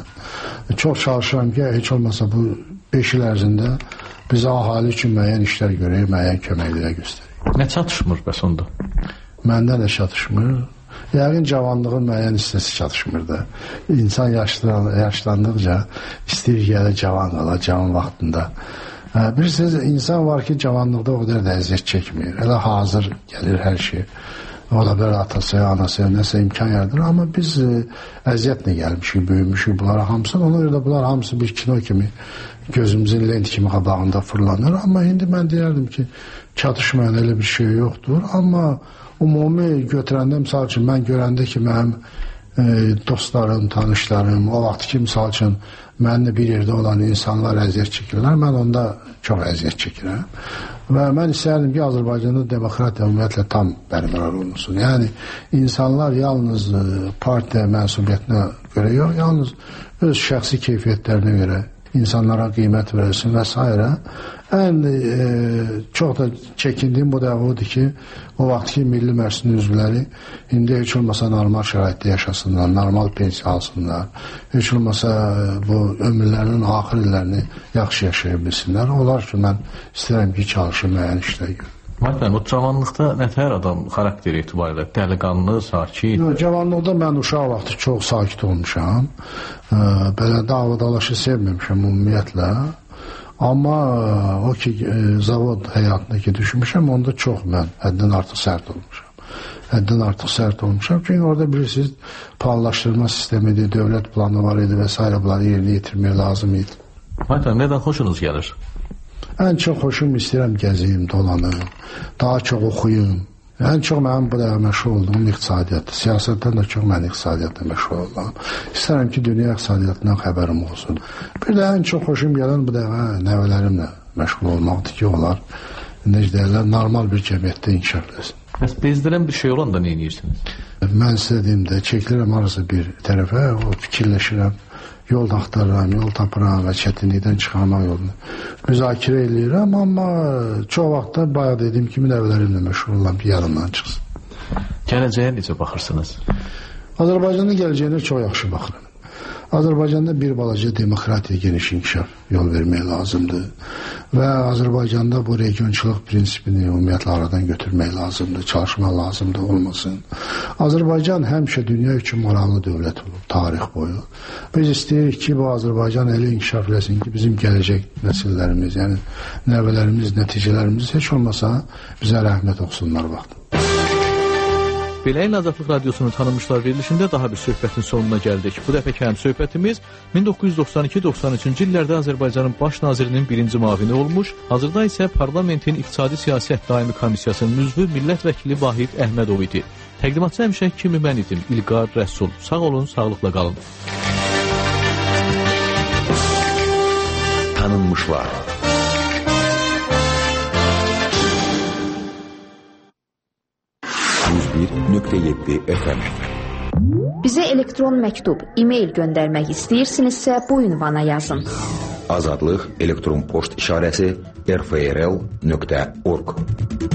Çox çalışıram ki, heç olmasa bu beş il ərzində bizə ahali üçün müəyyən işlər görək, müəyyən köməkliyə göstərək. Nə çatışmır bəs onda? Məndə də çatışmır. Yəqin cavanlığın müəyyən hissəsi çatışmır da. İnsan yaşlandıqca istəyir gələ cavan qala, cavan vaxtında. Bilirsiniz, insan var ki, cavanlıqda o qədər də əziyyət çəkmir. Elə hazır gəlir hər şey. O da belə atası, anası, nəsə imkan yaradır. Amma biz ə, əziyyətlə gəlmişik, böyümüşük bunlara hamısını. Ona görə də bunlar hamısı bir kino kimi, gözümüzün lent kimi qabağında fırlanır. Amma indi mən deyərdim ki, çatışmayan elə bir şey yoxdur. Amma ümumi götürəndə, misal üçün, mən görəndə ki, mənim e, dostlarım, tanışlarım, o vaxt ki, misal üçün, mənimlə bir yerdə olan insanlar əziyyət çəkirlər, mən onda çox əziyyət çəkirəm. Və mən istərdim ki, Azərbaycanda demokratiya ümumiyyətlə tam bərqərar olunsun. Yəni, insanlar yalnız partiya mənsubiyyətinə görə yox, yalnız öz şəxsi keyfiyyətlərinə görə insanlara qiymət verilsin və s. Ən e, çox da çəkindiyim bu da odur ki, o vaxt ki, Milli Məclisin üzvləri indi heç olmasa normal şəraitdə yaşasınlar, normal pensiya alsınlar, heç olmasa bu ömürlərinin axır illərini yaxşı yaşaya bilsinlər. Onlar üçün mən istəyirəm ki, çalışım, müəyyən işlər görüm. Vahid, o cavanlıqda nətər adam xarakteri etibarilə? Dəliqanlı, sakit? Yox, cavanlıqda mən uşaq vaxtı çox sakit olmuşam. Ə, belə davadalaşı sevməmişəm ümumiyyətlə. Amma o ki, e, zavod həyatındakı düşmüşəm, onda çox mən həddən artıq sərt olmuşam. Həddən artıq sərt olmuşam. Çünki orada bilirsiniz, planlaşdırma sistemidir, dövlət planı var idi və s. bunları yerinə yetirməyə lazım idi. Vahid, nədən xoşunuz gəlir? Ən çox xoşum istəyirəm gəziyim, dolanım, daha çox oxuyum. Ən çox mənim bu dəqiqə məşğul olduğum iqtisadiyyatdır. Siyasətdən də çox mən iqtisadiyyatla məşğul oldum. İstərəm ki, dünya iqtisadiyyatından xəbərim olsun. Bir də ən çox xoşum gələn bu dəqiqə nəvələrimlə məşğul olmaqdır ki, onlar, necə deyirlər, normal bir cəmiyyətdə inkişaf etsin. Bəs bezdirən bir şey olanda nə edirsiniz? Mən sizə deyim də, çəkilirəm arası bir tərəfə, o fikirləşirəm. yol axtarıram, yol tapıram və çətinlikdən çıxarmaq yolunu müzakirə edirəm, amma çox vaxtda bayaq dediyim kimi nəvələrimlə məşğul olan bir yarımdan çıxsın. Gələcəyə necə baxırsınız? Azərbaycanın gələcəyinə çox yaxşı baxıram. Azərbaycanda bir balaca demokratiya geniş inkişaf yol vermək lazımdır və Azərbaycanda bu regionçuluq prinsipini ümumiyyətlə aradan götürmək lazımdır, çalışmaq lazımdır, olmasın. Azərbaycan həmişə dünya üçün maraqlı dövlət olub, tarix boyu. Biz istəyirik ki, bu Azərbaycan elə inkişaf eləsin ki, bizim gələcək nəsillərimiz, yəni nəvələrimiz, nəticələrimiz heç olmasa bizə rəhmət olsunlar vaxtı. Beləyin Azadlıq Radiosunun tanınmışlar verilişində daha bir söhbətin sonuna gəldik. Bu dəfəki həm söhbətimiz min doqquz yüz doxsan iki doxsan üçüncü illərdə Azərbaycanın baş nazirinin birinci müavini olmuş, hazırda isə parlamentin İqtisadi Siyasət Daimi Komissiyasının üzvü millət vəkili Vahid Əhmədov idi. Təqdimatçı həmişə kimi mən idim, İlqar Rəsul. Sağ olun, sağlıqla qalın. Tanınmışlar. yüz bir nöqtə yeddi F M. Bizə elektron məktub, e-mail göndərmək istəyirsinizsə bu ünvana yazın. Azadlıq elektron poçt işarəsi r f r l nöqtə org.